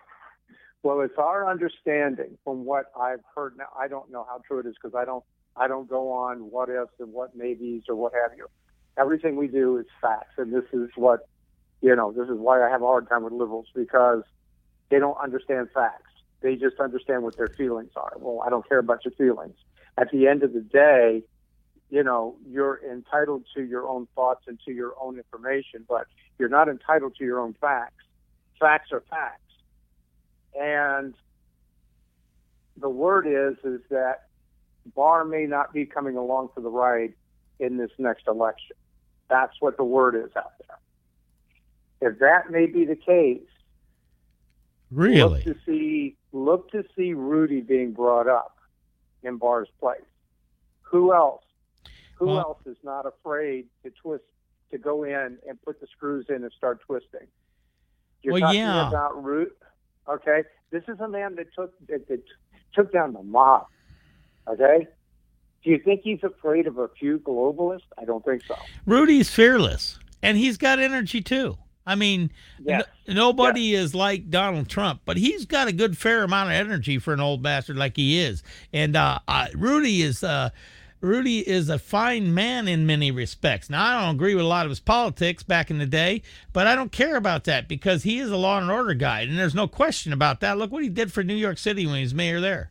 Well, it's our understanding from what I've heard. Now, I don't know how true it is because I don't, I don't go on what ifs and what maybes or what have you. Everything we do is facts, and this is what, you know, this is why I have a hard time with liberals, because they don't understand facts. They just understand what their feelings are. Well, I don't care about your feelings. At the end of the day, you know, you're entitled to your own thoughts and to your own information, but you're not entitled to your own facts. Facts are facts. And the word is, is that Barr may not be coming along for the ride in this next election. That's what the word is out there. If that may be the case, really, look to see look to see Rudy being brought up in Barr's place. Who else? Who well, else is not afraid to twist, to go in and put the screws in and start twisting? You're well, talking yeah. about Root. Okay, this is a man that took that, that took down the mob. Okay, do you think he's afraid of a few globalists? I don't think so. Rudy's fearless, and he's got energy too. I mean, Yes. n- nobody yes. is like Donald Trump, but he's got a good fair amount of energy for an old bastard like he is. And uh, uh, Rudy is uh, Rudy is a fine man in many respects. Now, I don't agree with a lot of his politics back in the day, but I don't care about that because he is a law and order guy, and there's no question about that. Look what he did for New York City when he was mayor there.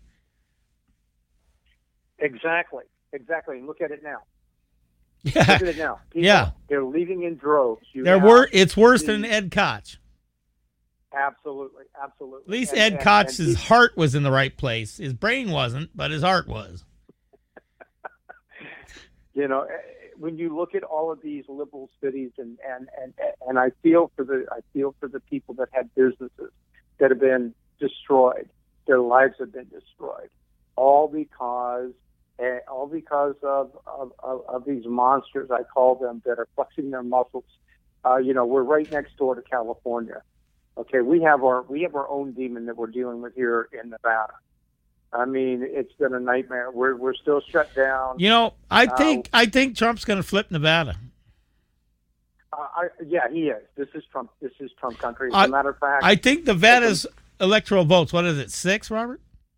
Exactly, exactly. And look at it now. Yeah, Look at it now. People, yeah. They're leaving in droves. You There have were. It's worse the- than Ed Koch. Absolutely, absolutely. At least And- Ed and- Koch's and he- heart was in the right place. His brain wasn't, but his heart was. You know, when you look at all of these liberal cities, and and and and I feel for the I feel for the people that had businesses that have been destroyed. Their lives have been destroyed, all because uh, all because of of, of of these monsters, I call them, that are flexing their muscles. Uh, you know, we're right next door to California. Okay, we have our we have our own demon that we're dealing with here in Nevada. I mean, it's been a nightmare. We're we're still shut down. You know, I Uh, think I think Trump's going to flip Nevada. Uh, I, yeah, he is. This is Trump. This is Trump country. As I- a matter of fact, I think Nevada's electoral votes. What is it? Six, Robert?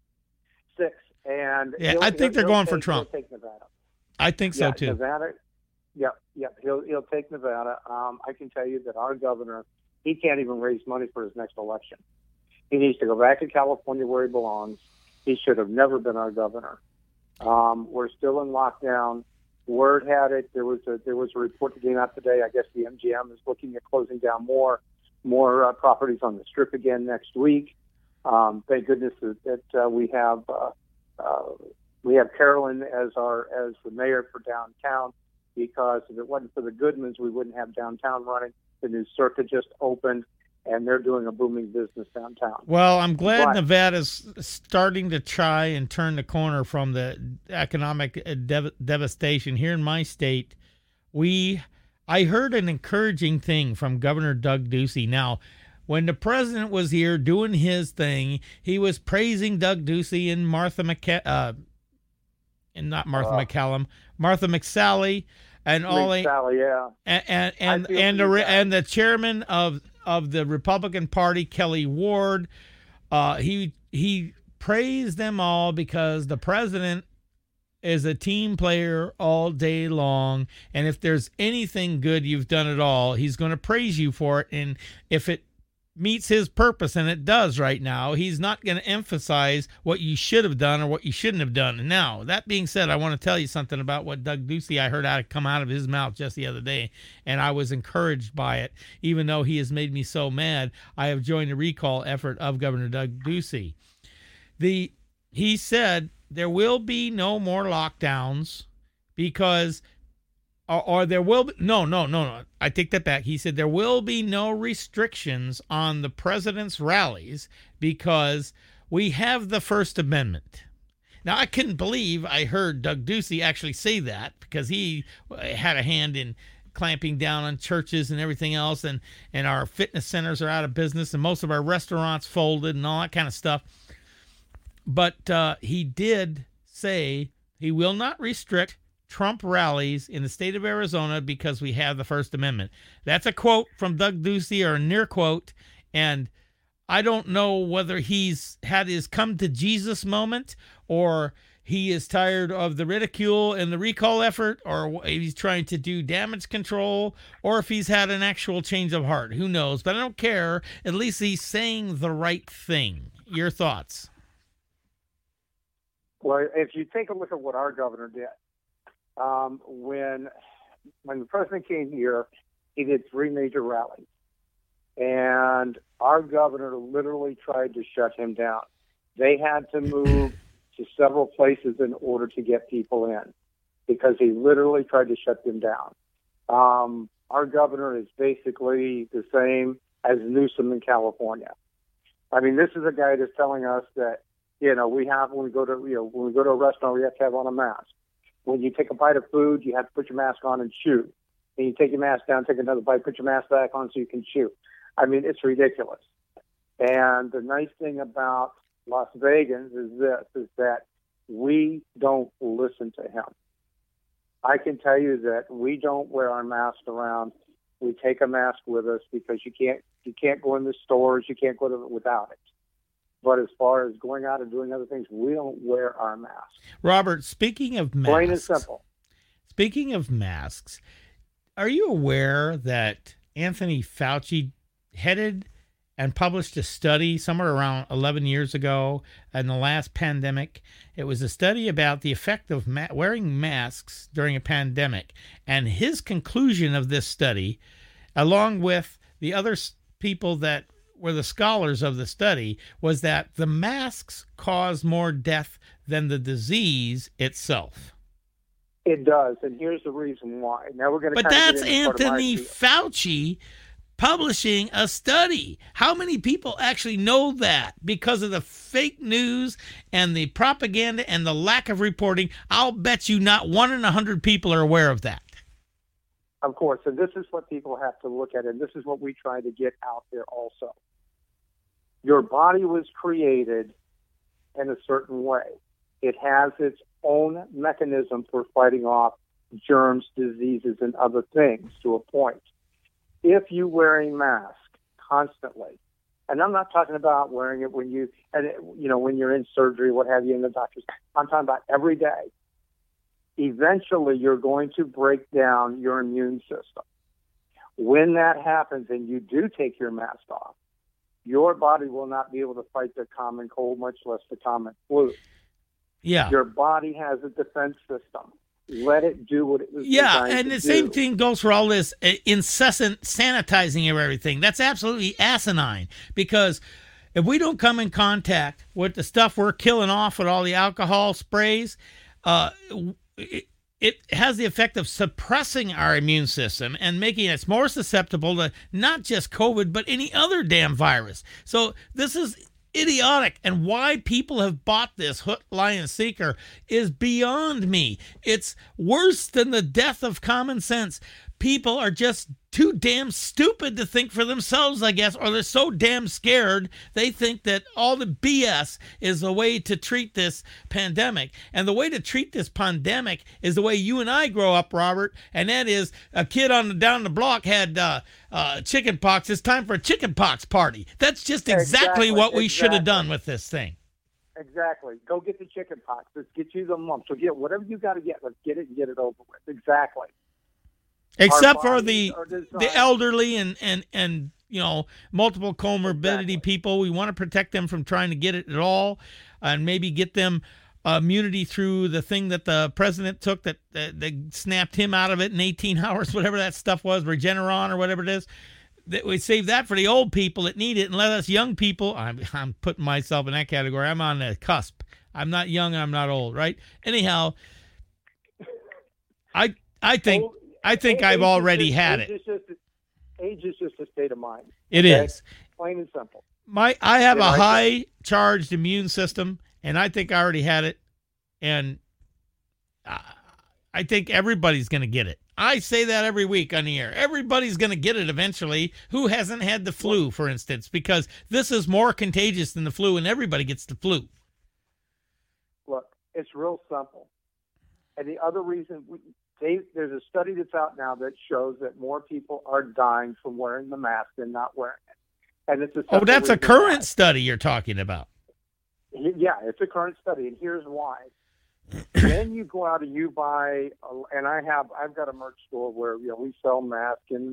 six. And Yeah, he'll- I think he'll- they're he'll going for take- Trump. He'll take Nevada. I think so yeah, too. Nevada. Yeah, yeah. He'll he'll take Nevada. Um, I can tell you that our governor, he can't even raise money for his next election. He needs to go back to California where he belongs. He should have never been our governor. Um, we're still in lockdown. Word had it. There was a there was a report that came out today. I guess the M G M is looking at closing down more more uh, properties on the Strip again next week. Um, thank goodness that, that uh, we have uh, uh, we have Carolyn as our as the mayor for downtown, because if it wasn't for the Goodmans, we wouldn't have downtown running. The new circuit just opened, and they're doing a booming business downtown. Well, I'm glad But- Nevada's starting to try and turn the corner from the economic uh, dev- devastation here in my state. We, I heard an encouraging thing from Governor Doug Ducey. Now, when the president was here doing his thing, he was praising Doug Ducey and Martha McC- uh, and not Martha Uh, McCallum, Martha McSally, and all Great they, Sally, yeah. and and I and, feel and for the you re- guys. and the chairman of of the Republican Party, Kelly Ward, uh, he he praised them all because the president is a team player all day long, and if there's anything good you've done at all, he's going to praise you for it. And if it meets his purpose, and it does right now, he's not going to emphasize what you should have done or what you shouldn't have done. And now, that being said, I want to tell you something about what Doug Ducey I heard out come out of his mouth just the other day, and I was encouraged by it. Even though he has made me so mad, I have joined the recall effort of Governor Doug Ducey. The he said there will be no more lockdowns because Or, or there will be, no, no, no, no. I take that back. He said there will be no restrictions on the president's rallies because we have the First Amendment. Now, I couldn't believe I heard Doug Ducey actually say that, because he had a hand in clamping down on churches and everything else, and, and our fitness centers are out of business, and most of our restaurants folded and all that kind of stuff. But uh, he did say he will not restrict Trump rallies in the state of Arizona because we have the First Amendment. That's a quote from Doug Ducey, or a near quote, and I don't know whether he's had his come to Jesus moment, or he is tired of the ridicule and the recall effort, or he's trying to do damage control, or if he's had an actual change of heart. Who knows? But I don't care. At least he's saying the right thing. Your thoughts? Well, if you take a look at what our governor did, um, when when the president came here, he did three major rallies, and our governor literally tried to shut him down. They had to move to several places in order to get people in, because he literally tried to shut them down. Um, our governor is basically the same as Newsom in California. I mean, this is a guy that's telling us that, you know, we have, when we go to, you know, when we go to a restaurant, we have to have on a mask. When you take a bite of food, you have to put your mask on and chew. And you take your mask down, take another bite, put your mask back on so you can chew. I mean, it's ridiculous. And the nice thing about Las Vegas is this, is that we don't listen to him. I can tell you that we don't wear our mask around. We take a mask with us because you can't you can't go in the stores, you can't go to without it. But as far as going out and doing other things, we don't wear our masks. Robert, speaking of masks, plain and simple. Speaking of masks, are you aware that Anthony Fauci headed and published a study somewhere around eleven years ago in the last pandemic? It was a study about the effect of ma- wearing masks during a pandemic. And his conclusion of this study, along with the other s- people that were the scholars of the study, was that the masks cause more death than the disease itself. It does, and here's the reason why. Now we're going to. But that's Anthony Fauci publishing a study. How many people actually know that? Because of the fake news and the propaganda and the lack of reporting, I'll bet you not one in a hundred people are aware of that. Of course, and this is what people have to look at, and this is what we try to get out there also. Your body was created in a certain way. It has its own mechanism for fighting off germs, diseases, and other things to a point. If you wear a mask constantly, and I'm not talking about wearing it when you, and it, you know, when you're in surgery, what have you, in the doctor's, I'm talking about every day. Eventually, you're going to break down your immune system. When that happens and you do take your mask off, your body will not be able to fight the common cold, much less the common flu. Yeah. Your body has a defense system. Let it do what it was yeah, designed and to the do. same thing goes for all this uh, incessant sanitizing of everything. That's absolutely asinine, because if we don't come in contact with the stuff we're killing off with all the alcohol sprays, uh, it, it has the effect of suppressing our immune system and making us more susceptible to not just COVID, but any other damn virus. So this is idiotic, and why people have bought this hook, line, and sinker is beyond me. It's worse than the death of common sense. People are just too damn stupid to think for themselves, I guess, or they're so damn scared they think that all the B S is the way to treat this pandemic. And the way to treat this pandemic is the way you and I grow up, Robert, and that is a kid on the down the block had uh, uh, chicken pox. It's time for a chicken pox party. That's just exactly, Exactly, what we exactly. should have done with this thing. Exactly. Go get the chicken pox. Let's get you the mumps. So get whatever you got to get. Let's get it and get it over with. Exactly. Except for bodies the are designed- the elderly and, and, and you know, multiple comorbidity Exactly. people. We want to protect them from trying to get it at all, and maybe get them uh, immunity through the thing that the president took that, that, that snapped him out of it in eighteen hours, whatever that stuff was, Regeneron or whatever it is. That we save that for the old people that need it, and let us young people, I'm, I'm putting myself in that category. I'm on the cusp. I'm not young and I'm not old, right? Anyhow, I I think... Old- I think age I've is already just- had age it. Is just a, age is just a state of mind. It okay? is. Plain and simple. My I have Yeah, a I high charged immune system, and I think I already had it, and I, I think everybody's going to get it. I say that every week on the air. Everybody's going to get it eventually who hasn't had the flu, for instance, because this is more contagious than the flu, and everybody gets the flu. Look, it's real simple. And the other reason, we, they, there's a study that's out now that shows that more people are dying from wearing the mask than not wearing it. And it's a Oh, simple that's a reason current why. study you're talking about. Yeah, it's a current study, and here's why. Then you go out and you buy, a, and I have, I've got a merch store where you know we sell masks and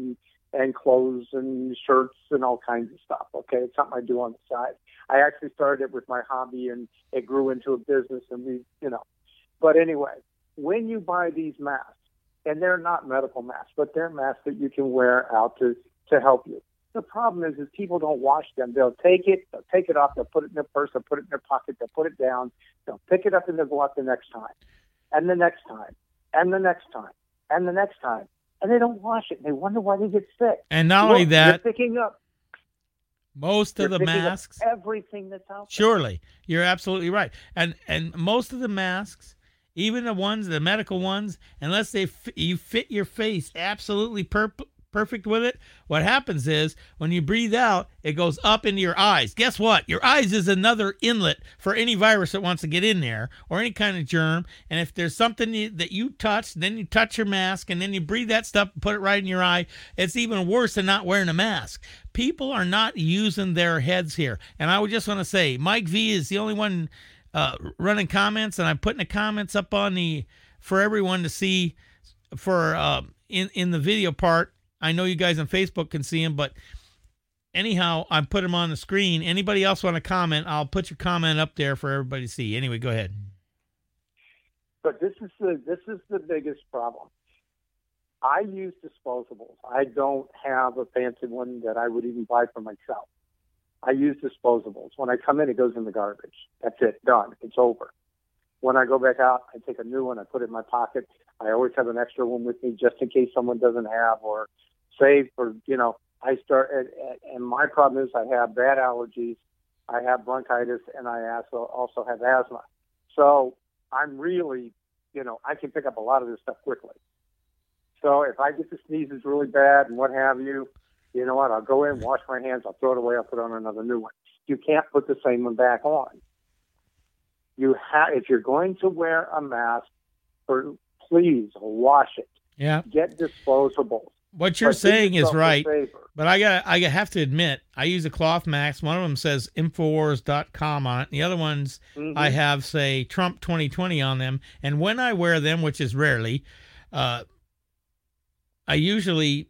and clothes and shirts and all kinds of stuff. Okay, it's something I do on the side. I actually started it with my hobby, and it grew into a business, and we, you know. But anyway, when you buy these masks, and they're not medical masks, but they're masks that you can wear out to, to help you. The problem is, is people don't wash them. They'll take it, they'll take it off, they'll put it in their purse, they'll put it in their pocket, they'll put it down, they'll pick it up and they'll go out the next time, and the next time, and the next time, and the next time. And they don't wash it. And they wonder why they get sick. And not Look, only that, they're picking up most of You're the picking up masks, everything that's out there. surely, you're absolutely right. And and most of the masks, even the ones, the medical ones, unless they f- you fit your face absolutely per- perfect with it, what happens is when you breathe out, it goes up into your eyes. Guess what? Your eyes is another inlet for any virus that wants to get in there or any kind of germ. And if there's something you, that you touch, then you touch your mask and then you breathe that stuff and put it right in your eye. It's even worse than not wearing a mask. People are not using their heads here. And I would just want to say, Mike V is the only one uh, running comments, and I'm putting the comments up on the for everyone to see for uh, in in the video part. I know you guys on Facebook can see them, but anyhow, I put them on the screen. Anybody else want to comment? I'll put your comment up there for everybody to see. Anyway, go ahead. But this is the this is the biggest problem. I use disposables. I don't have a fancy one that I would even buy for myself. I use disposables. When I come in, it goes in the garbage. That's it. Done. It's over. When I go back out, I take a new one. I put it in my pocket. I always have an extra one with me just in case someone doesn't have, or save for, you know, I start, and, and my problem is I have bad allergies, I have bronchitis, and I also also have asthma. So I'm really, you know, I can pick up a lot of this stuff quickly. So if I get the sneezes really bad and what have you, you know what, I'll go in, wash my hands, I'll throw it away, I'll put on another new one. You can't put the same one back on. You have, if you're going to wear a mask, or please wash it. Yeah. Get disposables. What you're But do saying is yourself a right, favor. but I got I have to admit, I use a cloth mask. One of them says Infowars dot com on it. The other ones Mhm. I have, say, Trump twenty twenty on them. And when I wear them, which is rarely, uh, I usually,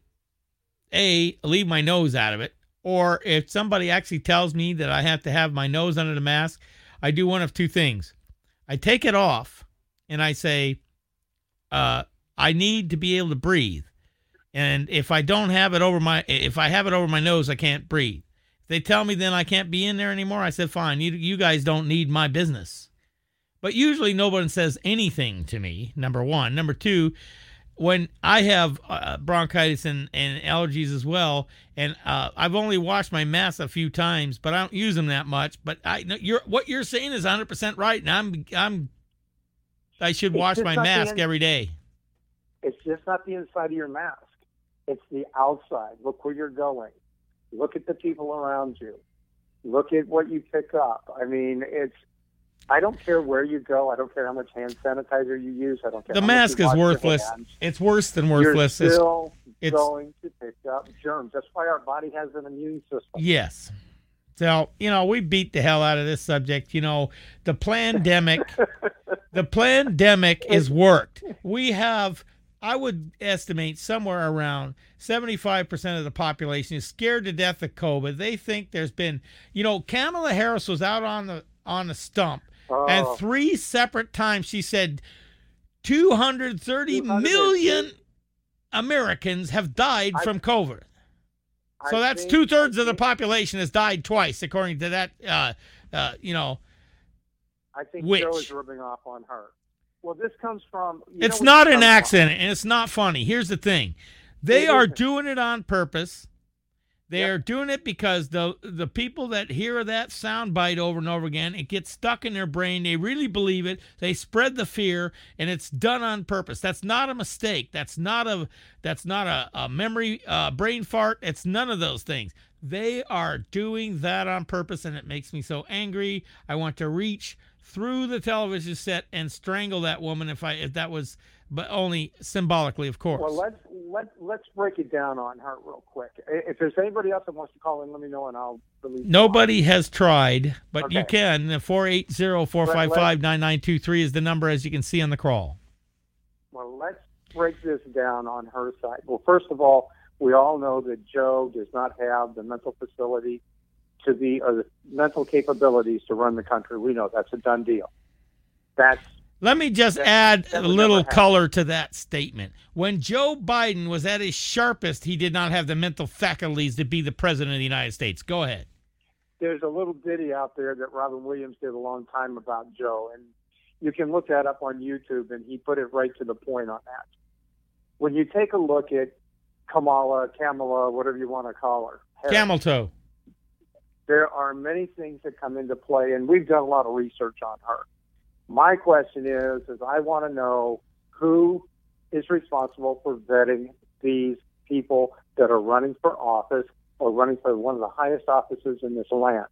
A, leave my nose out of it. Or if somebody actually tells me that I have to have my nose under the mask, I do one of two things. I take it off and I say, uh, I need to be able to breathe. And if I don't have it over my, if I have it over my nose, I can't breathe. If they tell me then I can't be in there anymore, I said, fine, you, you guys don't need my business. But usually nobody says anything to me, number one. Number two, when I have uh, bronchitis and, and allergies as well, and uh, I've only washed my mask a few times, but I don't use them that much. But I, you're, what you're saying is one hundred percent right, and I'm, I'm, I should It's wash just my not the mask end- every day. It's just not the inside of your mask. It's the outside. Look where you're going. Look at the people around you. Look at what you pick up. I mean, it's, I don't care where you go. I don't care how much hand sanitizer you use. I don't care The how much mask you is wash your worthless. hands. It's worse than worthless. You're It's- still it's- going to pick up germs. That's why our body has an immune system. Yes. So, you know, we beat the hell out of this subject. You know, the pandemic, the pandemic is worked. We have, I would estimate somewhere around seventy-five percent of the population is scared to death of COVID. They think there's been, you know, Kamala Harris was out on the, on the stump, Oh. and three separate times she said two hundred thirty two hundred million Americans have died I- from COVID. So I that's think- two thirds I of the think- population has died twice, according to that. Uh, uh, you know, I think Which? Joe is rubbing off on her. Well, this comes from. You it's know where not this an comes from. accident, and it's not funny. Here's the thing: they It are isn't. doing it on purpose. They Yep. are doing it because the the people that hear that sound bite over and over again, it gets stuck in their brain. They really believe it. They spread the fear, and it's done on purpose. That's not a mistake. That's not a that's not a, a memory uh, brain fart. It's none of those things. They are doing that on purpose, and it makes me so angry. I want to reach through the television set and strangle that woman if I if that was, but only symbolically, of course. Well, let's let let's break it down on her real quick. If there's anybody else that wants to call in, let me know and I'll release. Nobody has tried, but Okay. you can. four eight zero, four five five, nine nine two three is the number, as you can see on the crawl. Well, let's break this down on her side. Well, first of all, We all know that Joe does not have the mental facility to be, or the mental capabilities to run the country. We know that's a done deal. That's Let me just that, add that a little never color to that statement. When Joe Biden was at his sharpest, he did not have the mental faculties to be the president of the United States. Go ahead. There's a little ditty out there that Robin Williams did a long time about Joe, and you can look that up on YouTube, and he put it right to the point on that. When you take a look at Kamala, Kamala, whatever you want to call her, Harris, Camel toe. there are many things that come into play, and we've done a lot of research on her. My question is, is I want to know who is responsible for vetting these people that are running for office or running for one of the highest offices in this land.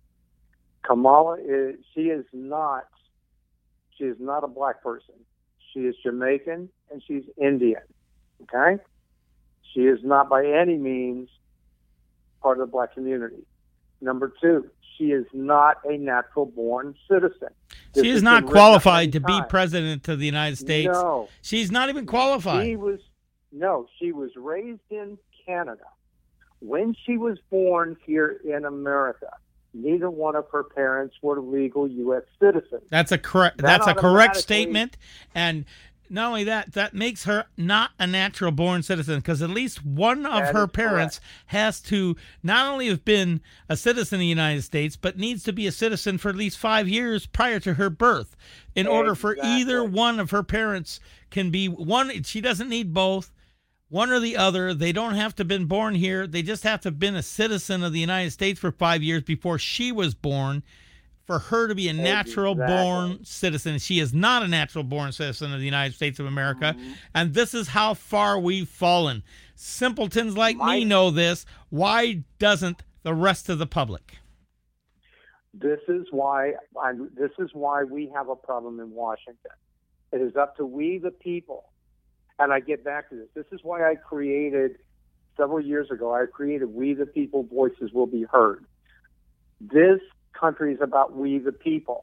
Kamala is, she is not, she is not a black person. She is Jamaican and she's Indian, okay? She is not by any means part of the black community. Number two, she is not a natural-born citizen. This She is has not been written up qualified to many be times. president of the United States. No. She's not even qualified. She was no, she was raised in Canada. When she was born here in America, neither one of her parents were legal U S citizens. That's a correct. That That's a correct automatically- statement, and not only that, that makes her not a natural born citizen because at least one of That her is parents has to not only have been a citizen of the United States, but needs to be a citizen for at least five years prior to her birth in order for either Exactly. one of her parents can be one. She doesn't need both. One or the other. They don't have to have been born here. They just have to have been a citizen of the United States for five years before she was born for her to be a natural-born Exactly. citizen. She is not a natural-born citizen of the United States of America, Mm-hmm. and this is how far we've fallen. Simpletons like My- me know this. Why doesn't the rest of the public? This is why I'm, this is why we have a problem in Washington. It is up to we the people. And I get back to this. This is why I created several years ago. I created We the People Voices Will Be Heard. This country is about we the people.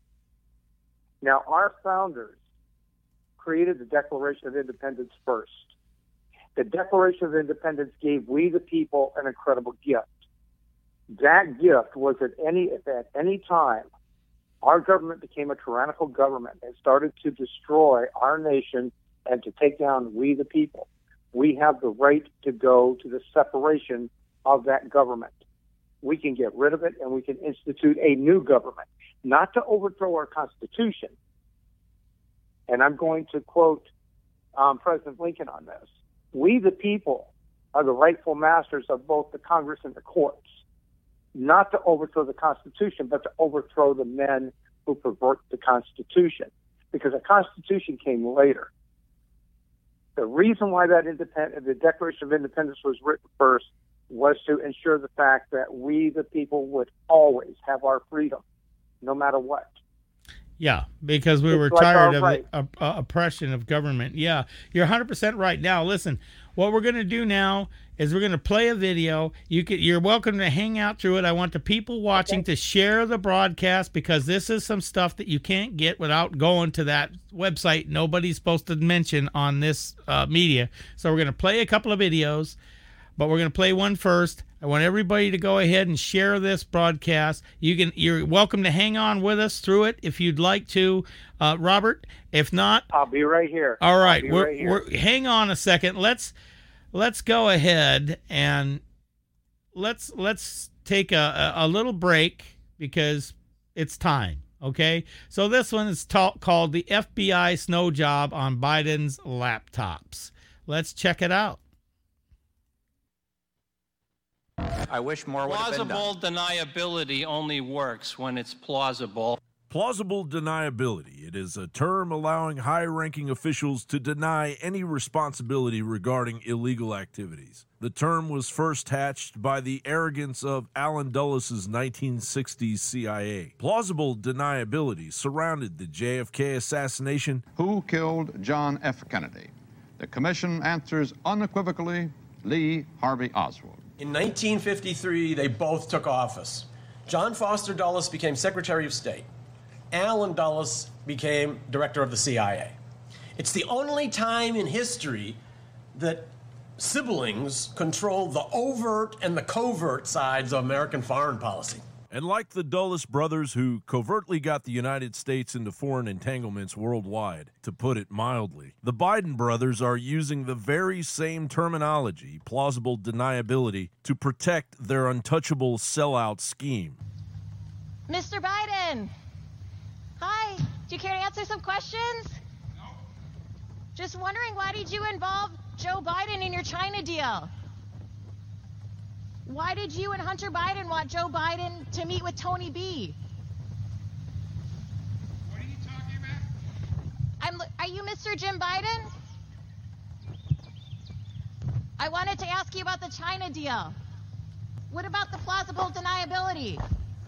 Now, our founders created the Declaration of Independence first. The Declaration of Independence gave we the people an incredible gift. That gift was at any if at any time our government became a tyrannical government and started to destroy our nation and to take down we the people, we have the right to go to the separation of that government. We can get rid of it and we can institute a new government, not to overthrow our Constitution. And I'm going to quote um, President Lincoln on this. We the people are the rightful masters of both the Congress and the courts, not to overthrow the Constitution, but to overthrow the men who pervert the Constitution, because the Constitution came later. The reason why that independent, the Declaration of Independence was written first was to ensure the fact that we, the people, would always have our freedom, no matter what. Yeah, because we It's were like tired our of right. the uh, uh, oppression of government. Yeah, you're one hundred percent right. Now, listen, what we're going to do now is we're going to play a video. You can, you're welcome to hang out through it. I want the people watching to share the broadcast because this is some stuff that you can't get without going to that website nobody's supposed to mention on this uh, media. So we're going to play a couple of videos, but we're going to play one first. I want everybody to go ahead and share this broadcast. You can, you're welcome to hang on with us through it if you'd like to, uh, Robert. If not, I'll be right here. all I'll right, be we're, right here. we're hang on a second. Let's let's go ahead and let's let's take a, a, a little break because it's time. Okay, so this one is ta- called the F B I Snow Job on Biden's Laptops. Let's check it out. I wish more would have been done. Plausible deniability only works when it's plausible. Plausible deniability. It is a term allowing high-ranking officials to deny any responsibility regarding illegal activities. The term was first hatched by the arrogance of Allen Dulles' nineteen sixties C I A. Plausible deniability surrounded the J F K assassination. Who killed John F. Kennedy? The commission answers unequivocally, Lee Harvey Oswald. In nineteen fifty-three, they both took office. John Foster Dulles became Secretary of State. Allen Dulles became director of the C I A. It's the only time in history that siblings control the overt and the covert sides of American foreign policy. And like the Dulles brothers who covertly got the United States into foreign entanglements worldwide, to put it mildly, the Biden brothers are using the very same terminology, plausible deniability, to protect their untouchable sellout scheme. Mister Biden, hi, do you care to answer some questions? No. Just wondering, why did you involve Joe Biden in your China deal? Why did you and Hunter Biden want Joe Biden to meet with Tony B? What are you talking about? I'm, are you Mister Jim Biden? I wanted to ask you about the China deal. What about the plausible deniability?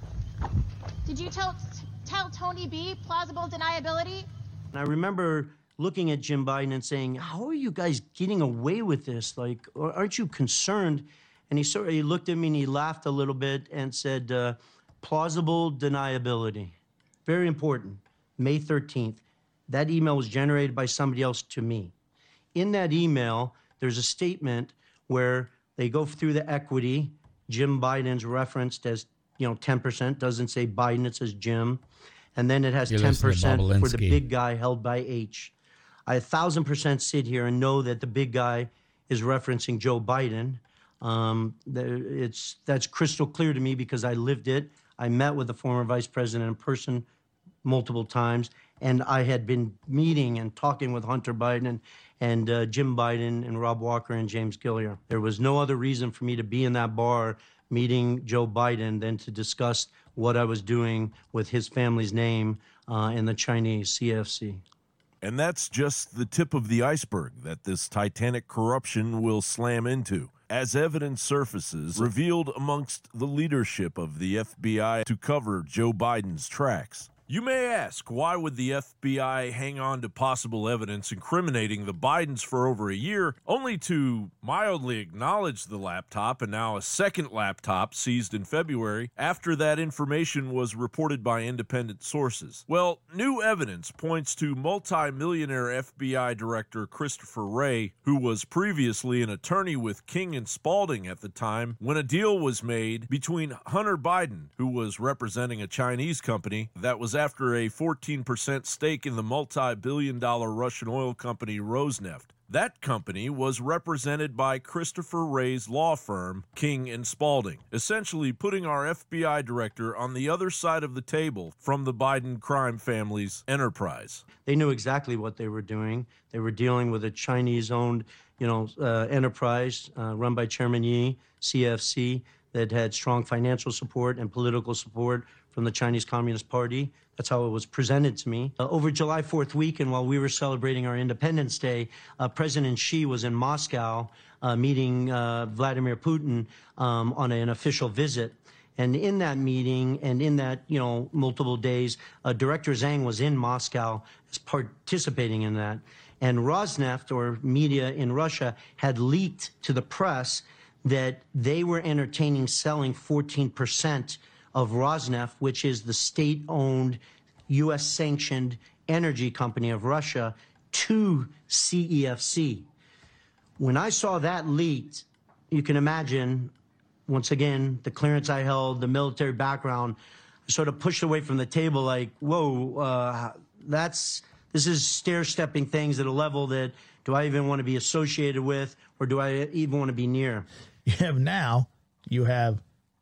Did you tell, tell Tony B plausible deniability? I remember looking at Jim Biden and saying, how are you guys getting away with this? Like, aren't you concerned? And he sort of he looked at me and he laughed a little bit and said, uh, plausible deniability. Very important. May thirteenth. That email was generated by somebody else to me. In that email, there's a statement where they go through the equity. Jim Biden's referenced as, you know, ten percent. Doesn't say Biden, it says Jim. And then it has You're ten percent for the big guy held by H. I a thousand percent sit here and know that the big guy is referencing Joe Biden. Um, it's that's crystal clear to me because I lived it. I met with the former vice president in person multiple times, and I had been meeting and talking with Hunter Biden and, and uh, Jim Biden and Rob Walker and James Gilliar. There was no other reason for me to be in that bar meeting Joe Biden than to discuss what I was doing with his family's name uh, in the Chinese C F C. And that's just the tip of the iceberg that this titanic corruption will slam into, as evidence surfaces revealed amongst the leadership of the F B I to cover Joe Biden's tracks. You may ask, why would the F B I hang on to possible evidence incriminating the Bidens for over a year, only to mildly acknowledge the laptop and now a second laptop seized in February after that information was reported by independent sources? Well, new evidence points to multi-millionaire F B I Director Christopher Wray, who was previously an attorney with King and Spalding at the time when a deal was made between Hunter Biden, who was representing a Chinese company that was after a fourteen percent stake in the multi-billion dollar Russian oil company Rosneft. That company was represented by Christopher Wray's law firm, King and Spalding, essentially putting our F B I director on the other side of the table from the Biden crime family's enterprise. They knew exactly what they were doing. They were dealing with a Chinese-owned, you know, uh, enterprise uh, run by Chairman Yi, C F C, that had strong financial support and political support from the Chinese Communist Party. That's how it was presented to me. Uh, over July fourth weekend, while we were celebrating our Independence Day, uh, President Xi was in Moscow uh, meeting uh, Vladimir Putin um, on an official visit. And in that meeting and in that, you know, multiple days, uh, Director Zhang was in Moscow as participating in that. And Rosneft, or media in Russia, had leaked to the press that they were entertaining selling fourteen percent of Rosneft, which is the state-owned, U S sanctioned energy company of Russia, to C E F C. When I saw that leaked, you can imagine, once again, the clearance I held, the military background, sort of pushed away from the table like, whoa, uh, that's, this is stair-stepping things at a level that, do I even want to be associated with, or do I even want to be near? You have now, you have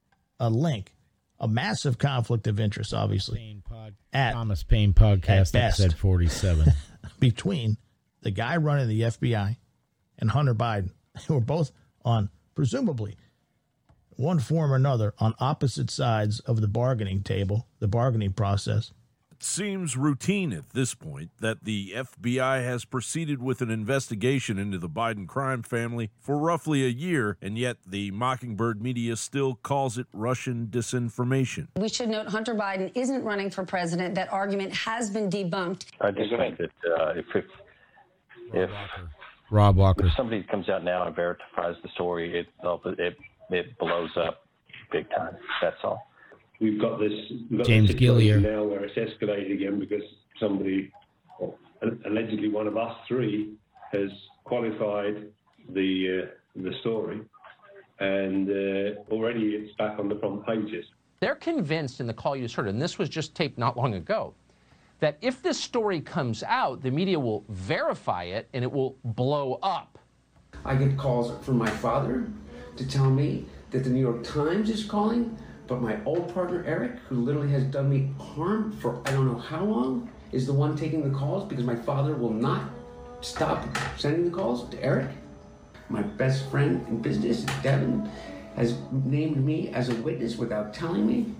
a link, a massive conflict of interest, obviously. Payne pod, at, Thomas Paine podcast, episode forty-seven. Between the guy running the F B I and Hunter Biden, who were both on, presumably, one form or another, on opposite sides of the bargaining table, the bargaining process. It seems routine at this point that the F B I has proceeded with an investigation into the Biden crime family for roughly a year, and yet the Mockingbird media still calls it Russian disinformation. We should note Hunter Biden isn't running for president. That argument has been debunked. I just think that uh, if if if, Rob Walker. if somebody comes out now and verifies the story, it it it blows up big time. That's all. We've got this we've got James this situation Gilliar now where it's escalated again because somebody, or allegedly one of us three, has qualified the uh, the story, and uh, already it's back on the front pages. They're convinced in the call you just heard, and this was just taped not long ago, that if this story comes out, the media will verify it and it will blow up. I get calls from my father to tell me that the New York Times is calling, but my old partner Eric, who literally has done me harm for I don't know how long, is the one taking the calls because my father will not stop sending the calls to Eric. My best friend in business, Devin, has named me as a witness without telling me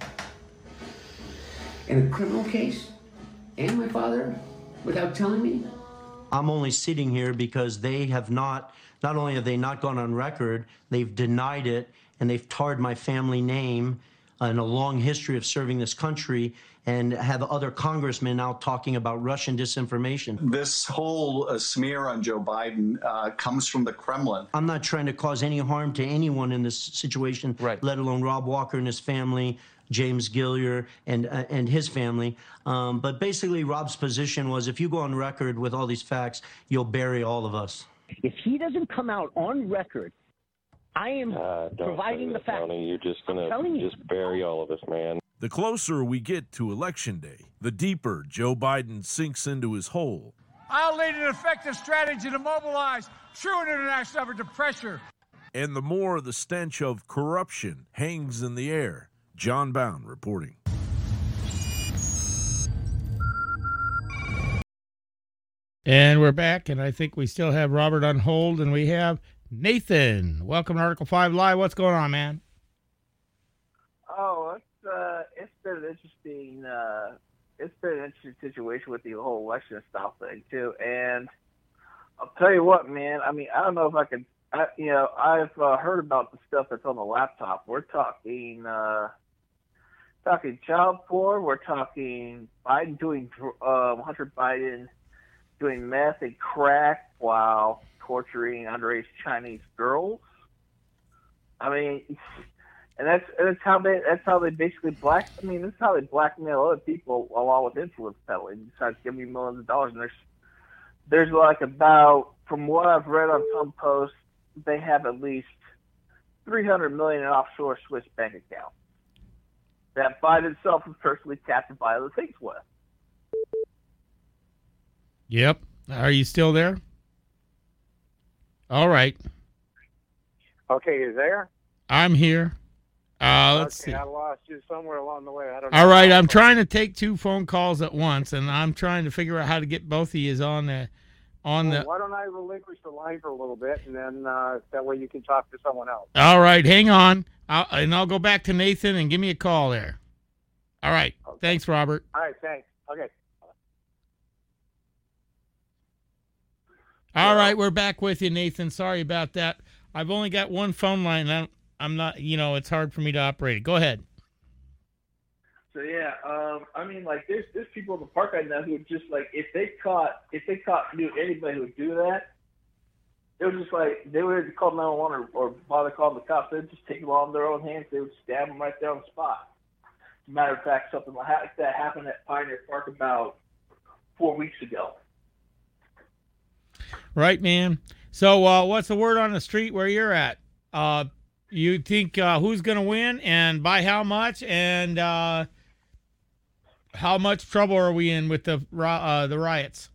in a criminal case, and my father without telling me. I'm only sitting here because they have not, not only have they not gone on record, they've denied it, and they've tarred my family name and a long history of serving this country, and have other congressmen now talking about Russian disinformation. This whole uh, smear on Joe Biden uh, comes from the Kremlin. I'm not trying to cause any harm to anyone in this situation, right, let alone Rob Walker and his family, James Gillier and uh, and his family. Um, but basically, Rob's position was, if you go on record with all these facts, you'll bury all of us. If he doesn't come out on record, I am uh, providing the facts. Tony, you're just going to just bury all of us, man. The closer we get to Election Day, the deeper Joe Biden sinks into his hole. I'll lead an effective strategy to mobilize true international effort to pressure. And the more the stench of corruption hangs in the air. John Bound reporting. And we're back, and I think we still have Robert on hold, and we have Nathan. Welcome to Article five Live. What's going on, man? Oh, it's, uh, it's been an interesting, uh, it's been an interesting situation with the whole election stuff thing, too. And I'll tell you what, man, I mean, I don't know if I can, I, you know, I've uh, heard about the stuff that's on the laptop. We're talking, uh, talking child porn. We're talking Biden doing, uh, Hunter Biden doing meth and crack while torturing underage Chinese girls. I mean, and that's that's how they that's how they basically black. I mean, that's how they blackmail other people along with influence peddling. Besides giving you millions of dollars, and there's there's like about, from what I've read on some posts, they have at least three hundred million in offshore Swiss bank accounts that Biden himself has personally tapped and buy other things with. Yep. Are you still there? All right. Okay, you there? I'm here. Uh, let's okay, see. I lost you somewhere along the way. I don't know. All right, I'm trying to take two phone calls at once, and I'm trying to figure out how to get both of you on the on well, the. Why don't I relinquish the line for a little bit, and then uh, that way you can talk to someone else. All right, hang on, I'll, and I'll go back to Nathan and give me a call there. All right, okay. Thanks, Robert. All right, thanks. Okay. All right, we're back with you, Nathan. Sorry about that. I've only got one phone line. I'm, I'm not, you know, it's hard for me to operate it. Go ahead. So yeah, um, I mean, like there's there's people in the park right now who would just like, if they caught if they caught knew anybody who would do that, they would just like they would call nine one one or, or bother calling the cops. They'd just take them all in their own hands. They would stab them right there on the spot. As a matter of fact, something like that happened at Pioneer Park about four weeks ago. Right, man. So uh, what's the word on the street where you're at? Uh, you think uh, who's going to win and by how much? And uh, how much trouble are we in with the uh, the riots?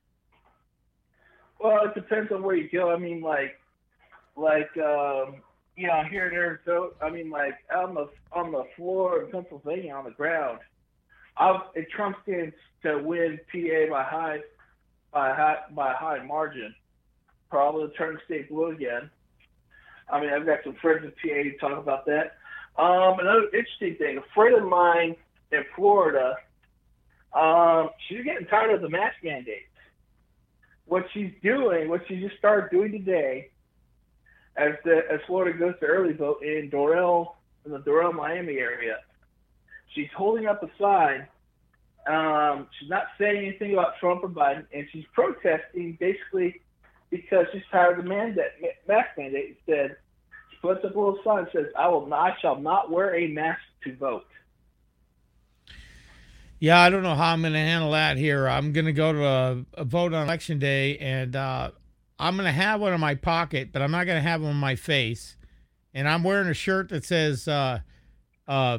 Well, it depends on where you go. I mean, like, like um, you know, here in Arizona, I mean, like on the on the floor in Pennsylvania on the ground, I've, it Trump stands to win P A by high by a high by a high margin. Probably turn the state blue again. I mean, I've got some friends in P A to talk about that. Um, another interesting thing, a friend of mine in Florida, um, she's getting tired of the mask mandates. What she's doing, what she just started doing today, as the as Florida goes to early vote in Doral, in the Doral, Miami area, she's holding up a sign. Um, she's not saying anything about Trump or Biden, and she's protesting basically because she's tired of the mandate, mask mandate. Instead, she puts up a little sign that says, "I will not, I shall not wear a mask to vote." Yeah, I don't know how I'm going to handle that here. I'm going to go to a, a vote on Election Day, and uh, I'm going to have one in my pocket, but I'm not going to have one in my face. And I'm wearing a shirt that says, uh, uh,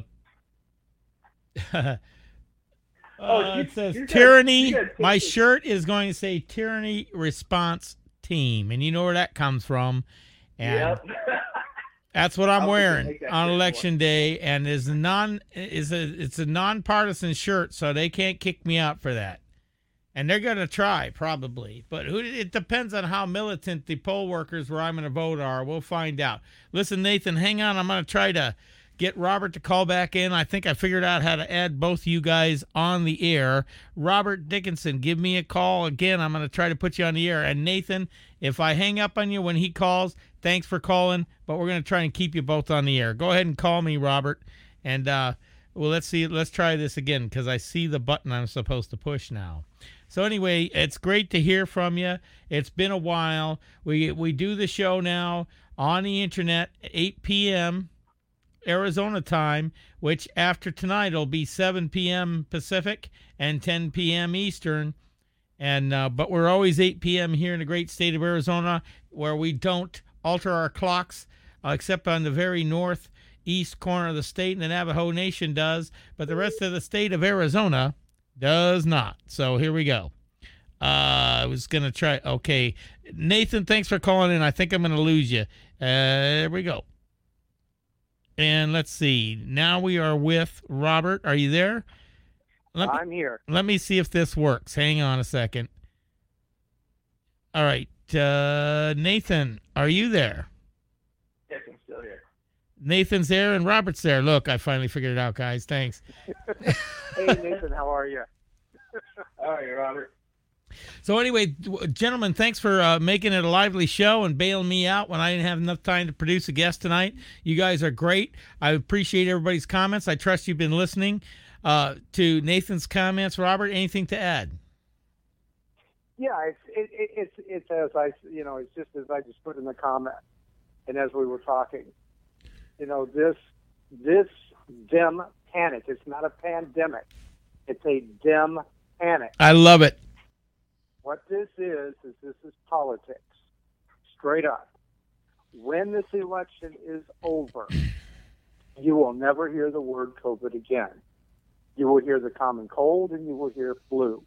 uh Oh, you- it says you got- tyranny. you got My pictures. shirt is going to say tyranny response team. And you know where that comes from. And Yep. that's what I'm I'll wearing make that on shirt election day. And is a non is a it's a nonpartisan shirt, so they can't kick me out for that. And they're going to try, probably. But who, it depends on how militant the poll workers where I'm going to vote are. We'll find out. Listen, Nathan, hang on. I'm going to try to get Robert to call back in. I think I figured out how to add both you guys on the air. Robert Dickinson, give me a call. Again, I'm going to try to put you on the air. And Nathan, if I hang up on you when he calls, thanks for calling. But we're going to try and keep you both on the air. Go ahead and call me, Robert. And, uh, well, let's see. Let's try this again because I see the button I'm supposed to push now. So anyway, it's great to hear from you. It's been a while. We we do the show now on the internet at eight p.m. Arizona time, which after tonight will be seven p.m. Pacific and ten p.m. Eastern. And uh, but we're always eight p.m. here in the great state of Arizona, where we don't alter our clocks, uh, except on the very northeast corner of the state, and the Navajo Nation does. But the rest of the state of Arizona does not. So here we go. Uh, I was going to try. Okay. Nathan, thanks for calling in. I think I'm going to lose you. Uh, there we go. And let's see. Now we are with Robert. Are you there? Let me, I'm here. Let me see if this works. Hang on a second. All right. Uh, Nathan, are you there? Yes, I'm still here. Nathan's there and Robert's there. Look, I finally figured it out, guys. Thanks. Hey, Nathan, how are you? All right, Robert. So anyway, d- gentlemen, thanks for uh, making it a lively show and bailing me out when I didn't have enough time to produce a guest tonight. You guys are great. I appreciate everybody's comments. I trust you've been listening uh, to Nathan's comments. Robert, anything to add? Yeah, it's it, it, it's it's as I you know it's just as I just put in the comment, and as we were talking, you know this this dim panic. It's not a pandemic. It's a dim panic. I love it. What this is, is this is politics, straight up. When this election is over, you will never hear the word COVID again. You will hear the common cold and you will hear flu.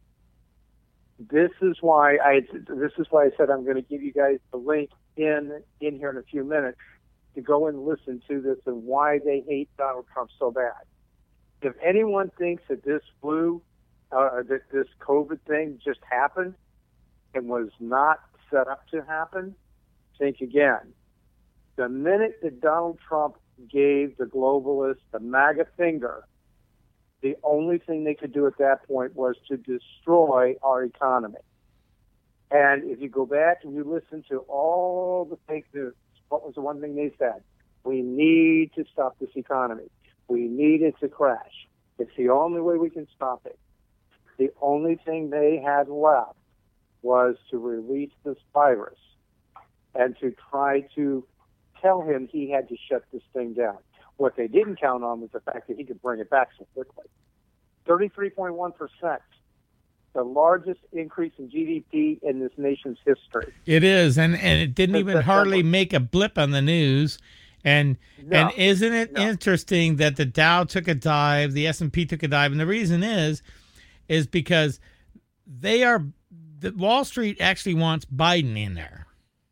This is why I. This is why I said I'm going to give you guys the link in in here in a few minutes to go and listen to this and why they hate Donald Trump so bad. If anyone thinks that this flu, uh, that this COVID thing just happened and was not set up to happen, think again. The minute that Donald Trump gave the globalists the MAGA finger, the only thing they could do at that point was to destroy our economy. And if you go back and you listen to all the fake news, what was the one thing they said? We need to stop this economy. We need it to crash. It's the only way we can stop it. The only thing they had left was to release this virus and to try to tell him he had to shut this thing down. What they didn't count on was the fact that he could bring it back so quickly. thirty-three point one percent, the largest increase in G D P in this nation's history. It is, and, and it didn't even hardly make a blip on the news. And No, and isn't it no. interesting that the Dow took a dive, the S and P took a dive, and the reason is, is because they are, the Wall Street actually wants Biden in there.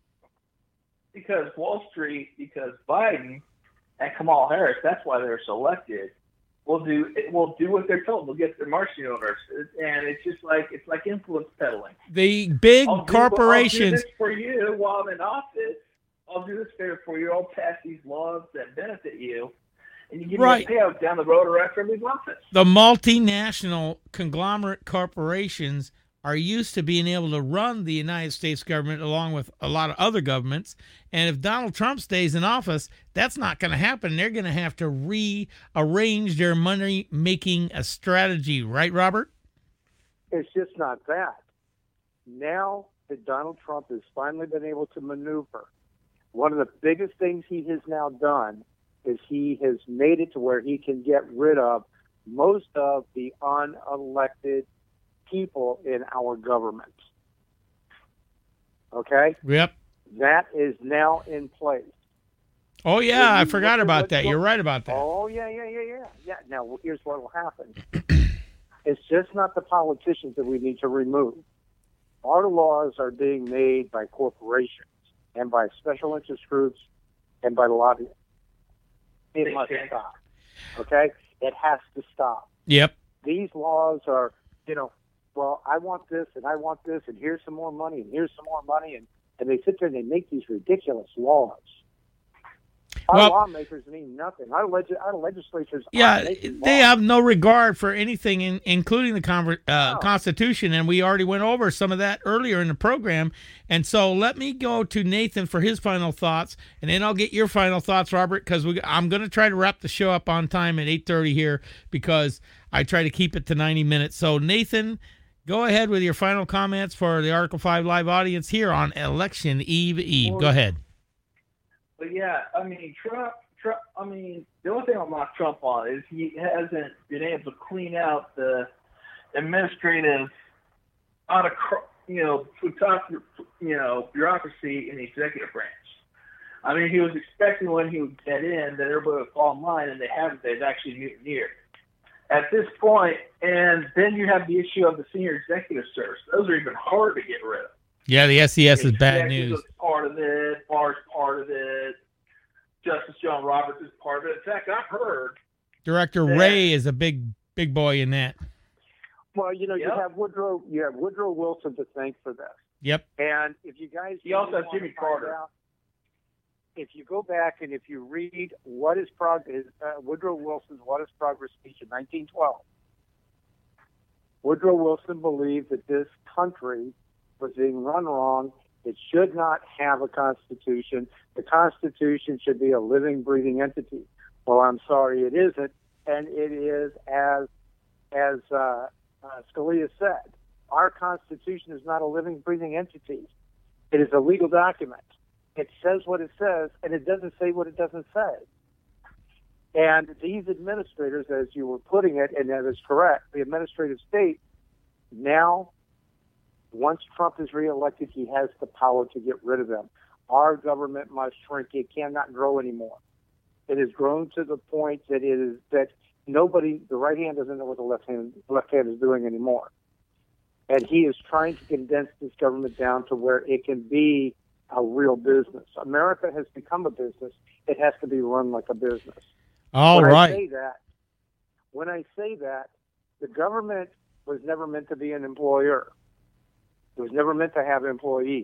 Because Wall Street, because Biden and Kamala Harris, that's why they're selected, will do will do what they're told. They'll get their marching orders, and it's just like it's like influence peddling. The big I'll do- corporations. I'll do this for you while I'm in office. I'll do this favor for you. I'll pass these laws that benefit you, and you give Right. me a payout down the road or after I leave office. The multinational conglomerate corporations are used to being able to run the United States government along with a lot of other governments. And if Donald Trump stays in office, that's not going to happen. They're going to have to rearrange their money-making uh, strategy. Right, Robert? It's just not that. Now that Donald Trump has finally been able to maneuver, one of the biggest things he has now done is he has made it to where he can get rid of most of the unelected people in our government. Okay? Yep. That is now in place. Oh, yeah, I you forgot look at about what's that. go- You're right about that. Oh, yeah, yeah, yeah, yeah. Yeah. Now, here's what will happen. It's just not the politicians that we need to remove. Our laws are being made by corporations and by special interest groups and by lobbyists. It must stop. Okay? It has to stop. Yep. These laws are, you know, well, I want this and I want this and here's some more money and here's some more money. And, and they sit there and they make these ridiculous laws. Our Well- lawmakers mean nothing. Our, leg- our legislatures Yeah, aren't making they laws. have no regard for anything, in, including the conver- uh, Constitution, and we already went over some of that earlier in the program. And so let me go to Nathan for his final thoughts, and then I'll get your final thoughts, Robert, because I'm going to try to wrap the show up on time at eight thirty here because I try to keep it to ninety minutes. So, Nathan, go ahead with your final comments for the Article five Live audience here on Election Eve Eve. Go ahead. But yeah, I mean, Trump, Trump, I mean, the only thing I'll knock Trump on is he hasn't been able to clean out the administrative, autocr- you know, plutocracy, you know, bureaucracy in the executive branch. I mean, he was expecting when he would get in that everybody would fall in line, and they haven't. They've actually mutineered. At this point, and then you have the issue of the senior executive service. Those are even harder to get rid of. Yeah, the S E S is bad Executive news. is part of it. Barr's part of it. Justice John Roberts is part of it. In fact, I've heard. Director that- Ray is a big, big boy in that. Well, you know, Yep. you have Woodrow, you have Woodrow Wilson to thank for this. Yep. And if you guys, He also really has wanna Jimmy find Carter. out, if you go back and if you read what is prog- is, uh, Woodrow Wilson's What is Progress speech in nineteen twelve, Woodrow Wilson believed that this country was being run wrong. It should not have a constitution. The Constitution should be a living, breathing entity. Well, I'm sorry, it isn't, and it is as as uh, uh, Scalia said. Our Constitution is not a living, breathing entity. It is a legal document. It says what it says, and it doesn't say what it doesn't say. And these administrators, as you were putting it, and that is correct, the administrative state, now, once Trump is reelected, he has the power to get rid of them. Our government must shrink. It cannot grow anymore. It has grown to the point that it is that nobody, the right hand doesn't know what the left hand left hand is doing anymore. And he is trying to condense this government down to where it can be a real business. America has become a business. It has to be run like a business. All when right. I say that, when I say that, the government was never meant to be an employer. It was never meant to have employees.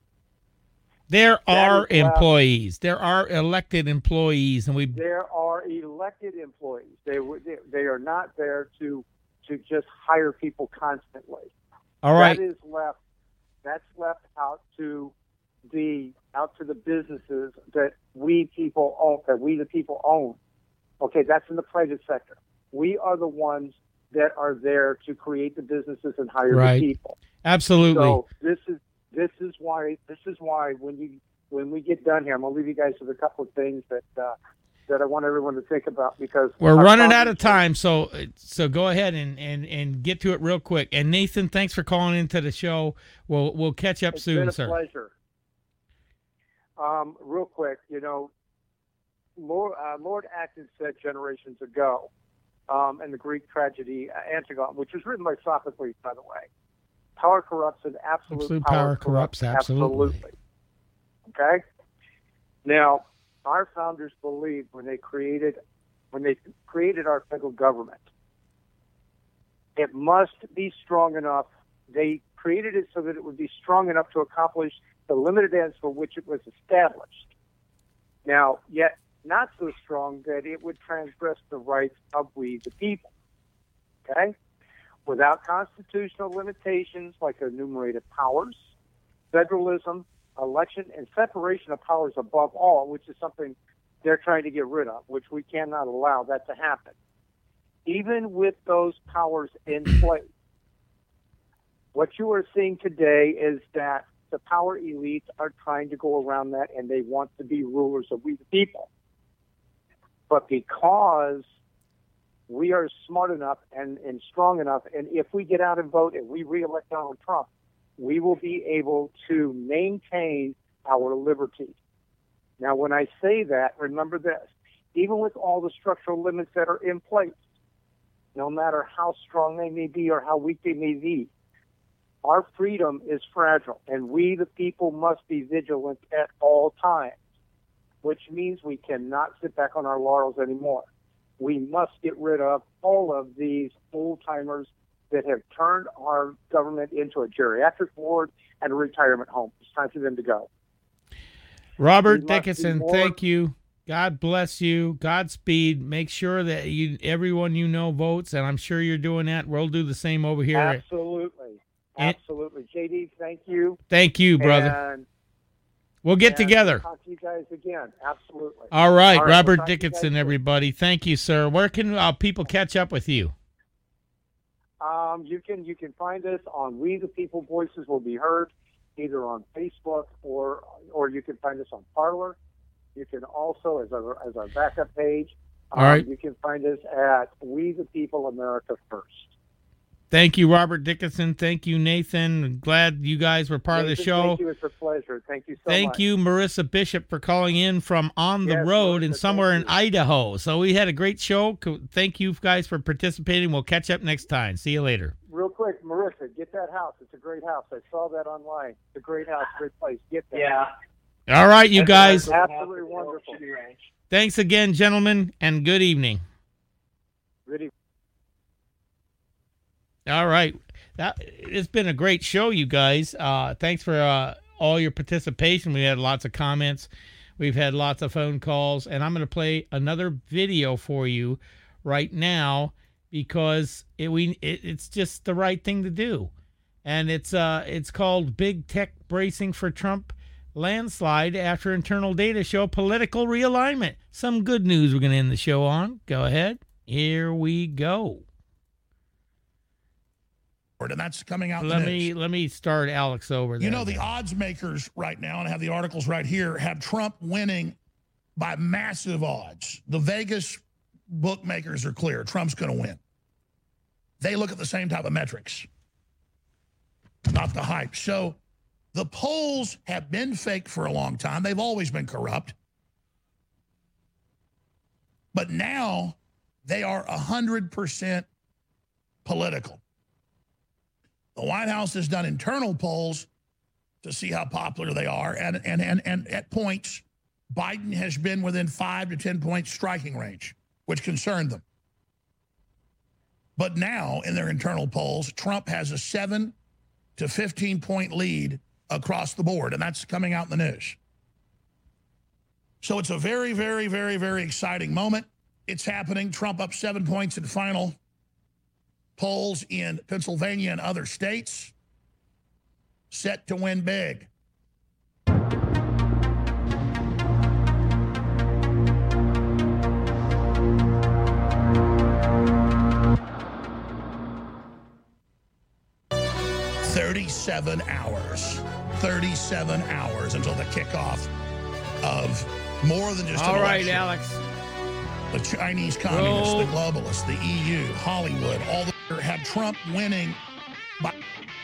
There That are is why- employees. There are elected employees, and we. There are elected employees. They were- they they are not there to to just hire people constantly. All right. That is left. That's left out to the out to the businesses that we people own. That we the people own. Okay, that's in the private sector. We are the ones that are there to create the businesses and hire Right. the people. Absolutely. So this is this is why this is why when you when we get done here, I'm gonna leave you guys with a couple of things that uh, that I want everyone to think about because We're our running out founders- of time, so so go ahead and, and, and get to it real quick. And Nathan, thanks for calling into the show. We'll we'll catch up It's soon, been a sir. pleasure. Um, real quick, you know, Lord, uh, Lord Acton said generations ago, um, in the Greek tragedy uh, Antigone, which was written by Sophocles, by the way, power corrupts and absolute, Absolute power corrupts, absolutely. absolutely. Okay? Now, our founders believed when they created when they created our federal government, it must be strong enough. They created it so that it would be strong enough to accomplish the limited ends for which it was established. Now, yet not so strong that it would transgress the rights of we the people. Okay? Without constitutional limitations like enumerated powers, federalism, election, and separation of powers above all, which is something they're trying to get rid of, which we cannot allow that to happen. Even with those powers in place, what you are seeing today is that the power elites are trying to go around that, and they want to be rulers of we the people. But because we are smart enough and, and strong enough, and if we get out and vote and we reelect Donald Trump, we will be able to maintain our liberty. Now, when I say that, remember this. Even with all the structural limits that are in place, no matter how strong they may be or how weak they may be, our freedom is fragile, and we, the people, must be vigilant at all times, which means we cannot sit back on our laurels anymore. We must get rid of all of these old-timers that have turned our government into a geriatric ward and a retirement home. It's time for them to go. Robert Dickinson, thank you. God bless you. Godspeed. Make sure that you, everyone you know votes, and I'm sure you're doing that. We'll do the same over here. Absolutely. Absolutely. J D, thank you. Thank you, brother. And, we'll get and together. We'll talk to you guys again. Absolutely. All right, All right Robert we'll Dickinson, everybody. Thank you, sir. Where can uh, people catch up with you? Um, you can you can find us on We the People Voices Will Be Heard, either on Facebook or or you can find us on Parler. You can also, as our as our backup page, um, All right. you can find us at We the People America First. Thank you, Robert Dickinson. Thank you, Nathan. Glad you guys were part Nathan, of the show. Thank you. It's a pleasure. Thank you so Thank much. you, Marissa Bishop, for calling in from on the Yes, road and Marissa, somewhere in thank Idaho. So we had a great show. Co- Thank you guys for participating. We'll catch up next time. See you later. Real quick, Marissa, get that house. It's a great house. I saw that online. It's a great house, great place. Get that. Yeah. All right, you guys. Absolutely wonderful. Thanks again, gentlemen, and good evening. Good evening. All right. That, it's been a great show, you guys. Uh, thanks for uh, all your participation. We had lots of comments. We've had lots of phone calls. And I'm going to play another video for you right now because it, we, it, it's just the right thing to do. And it's uh, it's called Big Tech Bracing for Trump Landslide After Internal Data Show Political Realignment. Some good news we're going to end the show on. Go ahead. Here we go. And that's coming out. Let in the me news. let me start Alex over there. You know, the odds makers right now, and I have the articles right here, have Trump winning by massive odds. The Vegas bookmakers are clear. Trump's going to win. They look at the same type of metrics, not the hype. So the polls have been fake for a long time. They've always been corrupt. But now they are one hundred percent political. The White House has done internal polls to see how popular they are. And, and, and, and at points, Biden has been within five to ten points striking range, which concerned them. But now, in their internal polls, Trump has a seven to fifteen point lead across the board, and that's coming out in the news. So it's a very, very, very, very exciting moment. It's happening. Trump up seven points in final polls in Pennsylvania and other states, set to win big. thirty-seven hours. thirty-seven hours until the kickoff of more than just an All right, election. Alex. The Chinese communists, Roll. the globalists, the E U, Hollywood, all the had Trump winning by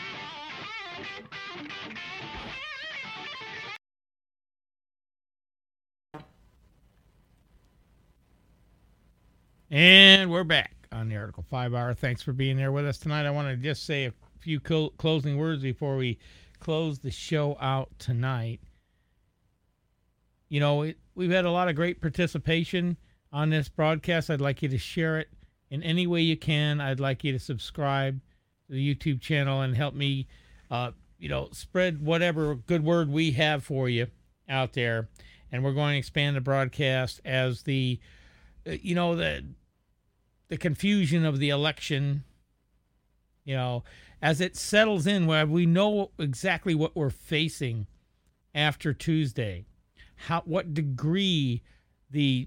And we're back on the Article five Hour. Thanks for being there with us tonight. I want to just say a few cl- closing words before we close the show out tonight. You know, it, we've had a lot of great participation on this broadcast. I'd like you to share it in any way you can. I'd like you to subscribe to the YouTube channel and help me, uh, you know, spread whatever good word we have for you out there. And we're going to expand the broadcast as the, uh, you know, the the confusion of the election, you know, as it settles in, where we know exactly what we're facing after Tuesday, how what degree the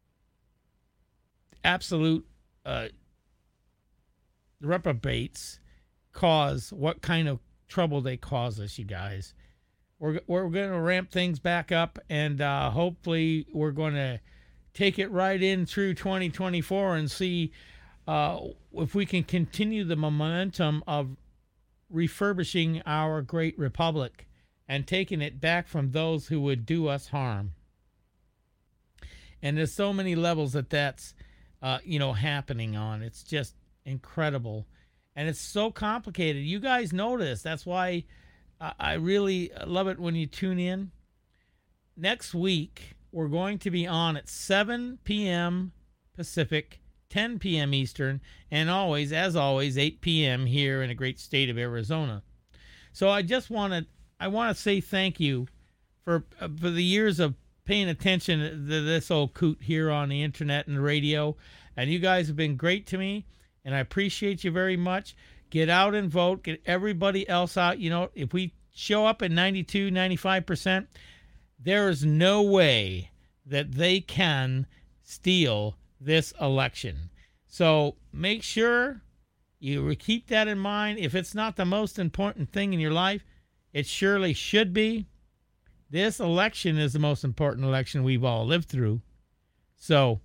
absolute uh, reprobates cause, what kind of trouble they cause us, you guys. We're we're going to ramp things back up, and uh, hopefully we're going to take it right in through twenty twenty-four and see uh, if we can continue the momentum of refurbishing our great republic and taking it back from those who would do us harm. And there's so many levels that that's, uh, you know, happening on. It's just incredible. And it's so complicated. You guys know this. That's why I, I really love it when you tune in. Next week, we're going to be on at seven p.m. Pacific, ten p.m. Eastern, and always, as always, eight p.m. here in the great state of Arizona. So I just want to, I want to say thank you for uh, for the years of paying attention to this old coot here on the internet and the radio. And you guys have been great to me, and I appreciate you very much. Get out and vote. Get everybody else out. You know, if we show up at ninety-two, ninety-five percent, there is no way that they can steal this election. So make sure you keep that in mind. If it's not the most important thing in your life, it surely should be. This election is the most important election we've all lived through. So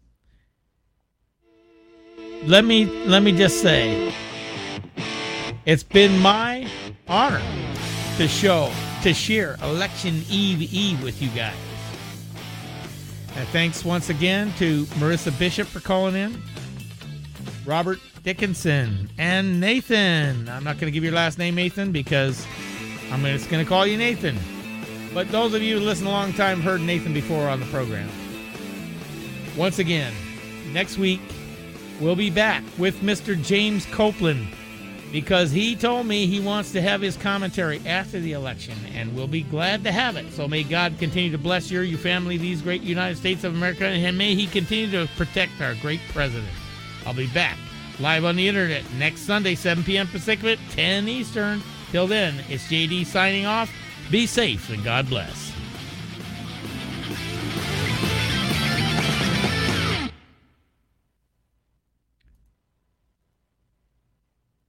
let me let me just say, it's been my honor to show to share Election Eve Eve with you guys. And thanks once again to Marissa Bishop for calling in, Robert Dickinson, and Nathan. I'm not going to give your last name, Nathan, because I'm just going to call you Nathan. But those of you who listen a long time heard Nathan before on the program. Once again, next week, we'll be back with Mister James Copeland, because he told me he wants to have his commentary after the election, and we'll be glad to have it. So may God continue to bless you, your family, these great United States of America, and may he continue to protect our great president. I'll be back live on the internet next Sunday, seven p.m. Pacific, ten Eastern. Till then, it's J D signing off. Be safe and God bless.